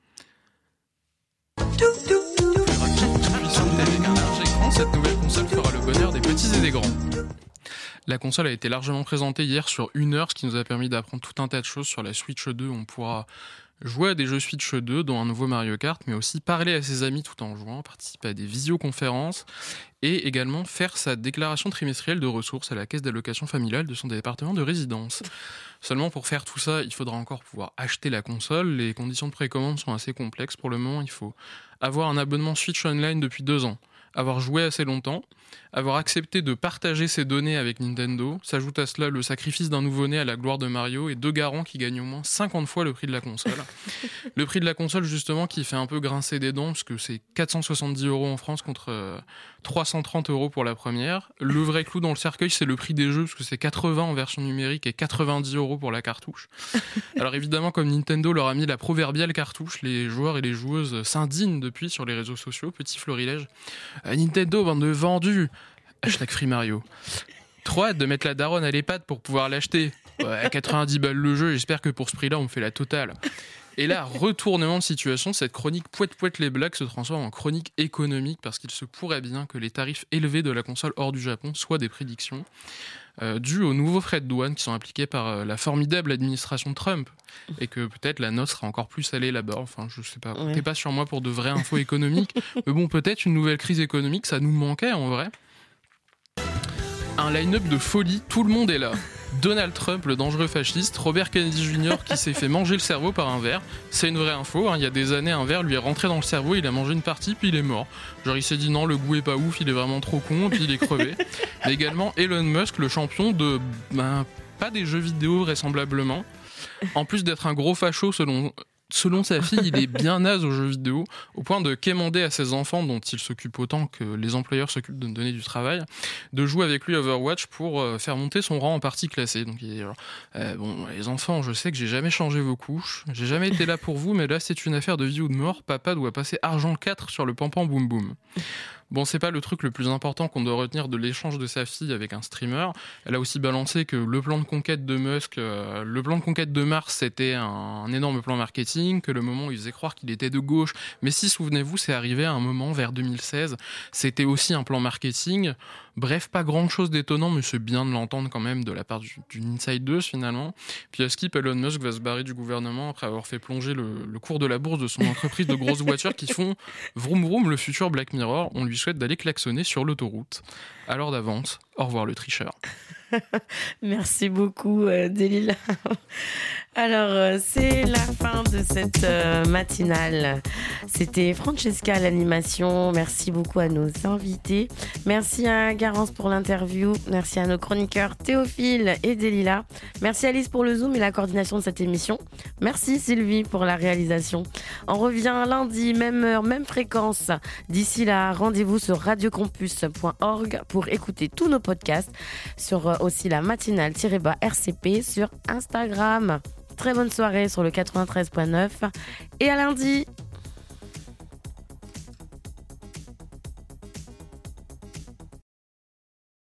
Puissante avec un large écran, cette nouvelle console fera le bonheur des petits et des grands. La console a été largement présentée hier sur 1 heure, ce qui nous a permis d'apprendre tout un tas de choses sur la Switch 2. On pourra jouer à des jeux Switch 2, dont un nouveau Mario Kart, mais aussi parler à ses amis tout en jouant, participer à des visioconférences et également faire sa déclaration trimestrielle de ressources à la caisse d'allocation familiale de son département de résidence. Seulement, pour faire tout ça, il faudra encore pouvoir acheter la console. Les conditions de précommande sont assez complexes. Pour le moment, il faut avoir un abonnement Switch Online depuis 2 ans, avoir joué assez longtemps, avoir accepté de partager ses données avec Nintendo. S'ajoute à cela le sacrifice d'un nouveau-né à la gloire de Mario et 2 garants qui gagnent au moins 50 fois le prix de la console. Le prix de la console, justement, qui fait un peu grincer des dents, parce que c'est 470 € en France contre 330 € pour la première. Le vrai clou dans le cercueil, c'est le prix des jeux, parce que c'est 80 en version numérique et 90 € pour la cartouche. Alors évidemment, comme Nintendo leur a mis la proverbiale cartouche, les joueurs et les joueuses s'indignent depuis sur les réseaux sociaux. Petit florilège. Nintendo, bande de vendus. #Free Mario. Trop hâte de mettre la daronne à l'EHPAD pour pouvoir l'acheter. Ouais, 90 balles le jeu, j'espère que pour ce prix-là, on me fait la totale. Et là, retournement de situation, cette chronique poète les blagues se transforme en chronique économique parce qu'il se pourrait bien que les tarifs élevés de la console hors du Japon soient des prédictions dues aux nouveaux frais de douane qui sont appliqués par la formidable administration Trump et que peut-être la noce sera encore plus salée là-bas. Enfin, je sais pas, comptez pas sur moi pour de vraies infos économiques, mais bon, peut-être une nouvelle crise économique, ça nous manquait en vrai. Un line-up de folie, tout le monde est là. Donald Trump, le dangereux fasciste, Robert Kennedy Jr. qui s'est fait manger le cerveau par un verre. C'est une vraie info, hein. Il y a des années, un verre lui est rentré dans le cerveau, il a mangé une partie, puis il est mort. Genre il s'est dit non, le goût est pas ouf, il est vraiment trop con, puis il est crevé. Mais également Elon Musk, le champion de... pas des jeux vidéo vraisemblablement. En plus d'être un gros facho selon sa fille, il est bien naze aux jeux vidéo, au point de quémander à ses enfants, dont il s'occupe autant que les employeurs s'occupent de donner du travail, de jouer avec lui à Overwatch pour faire monter son rang en partie classée. Donc il est genre, bon, les enfants, je sais que j'ai jamais changé vos couches, j'ai jamais été là pour vous, mais là c'est une affaire de vie ou de mort, papa doit passer argent 4 sur le pampan boum boum. Bon, c'est pas le truc le plus important qu'on doit retenir de l'échange de sa fille avec un streamer. Elle a aussi balancé que le plan de conquête de Musk, le plan de conquête de Mars, c'était un énorme plan marketing, que le moment où il faisait croire qu'il était de gauche, mais si, souvenez-vous, c'est arrivé à un moment vers 2016, c'était aussi un plan marketing. Bref, pas grand-chose d'étonnant, mais c'est bien de l'entendre quand même de la part d'une insideuse finalement. Puis à skip, Elon Musk va se barrer du gouvernement après avoir fait plonger le cours de la bourse de son entreprise de grosses voitures qui font vroom vroom le futur Black Mirror. On lui souhaite d'aller klaxonner sur l'autoroute. Alors d'avance, au revoir le tricheur. Merci beaucoup, Delilah. Alors, c'est la fin de cette matinale. C'était Francesca à l'animation. Merci beaucoup à nos invités. Merci à Garance pour l'interview. Merci à nos chroniqueurs Théophile et Delilah. Merci Alice pour le Zoom et la coordination de cette émission. Merci Sylvie pour la réalisation. On revient lundi, même heure, même fréquence. D'ici là, rendez-vous sur radiocampus.org pour écouter tous nos podcasts, sur aussi la matinale-RCP sur Instagram. Très bonne soirée sur le 93.9 et à lundi.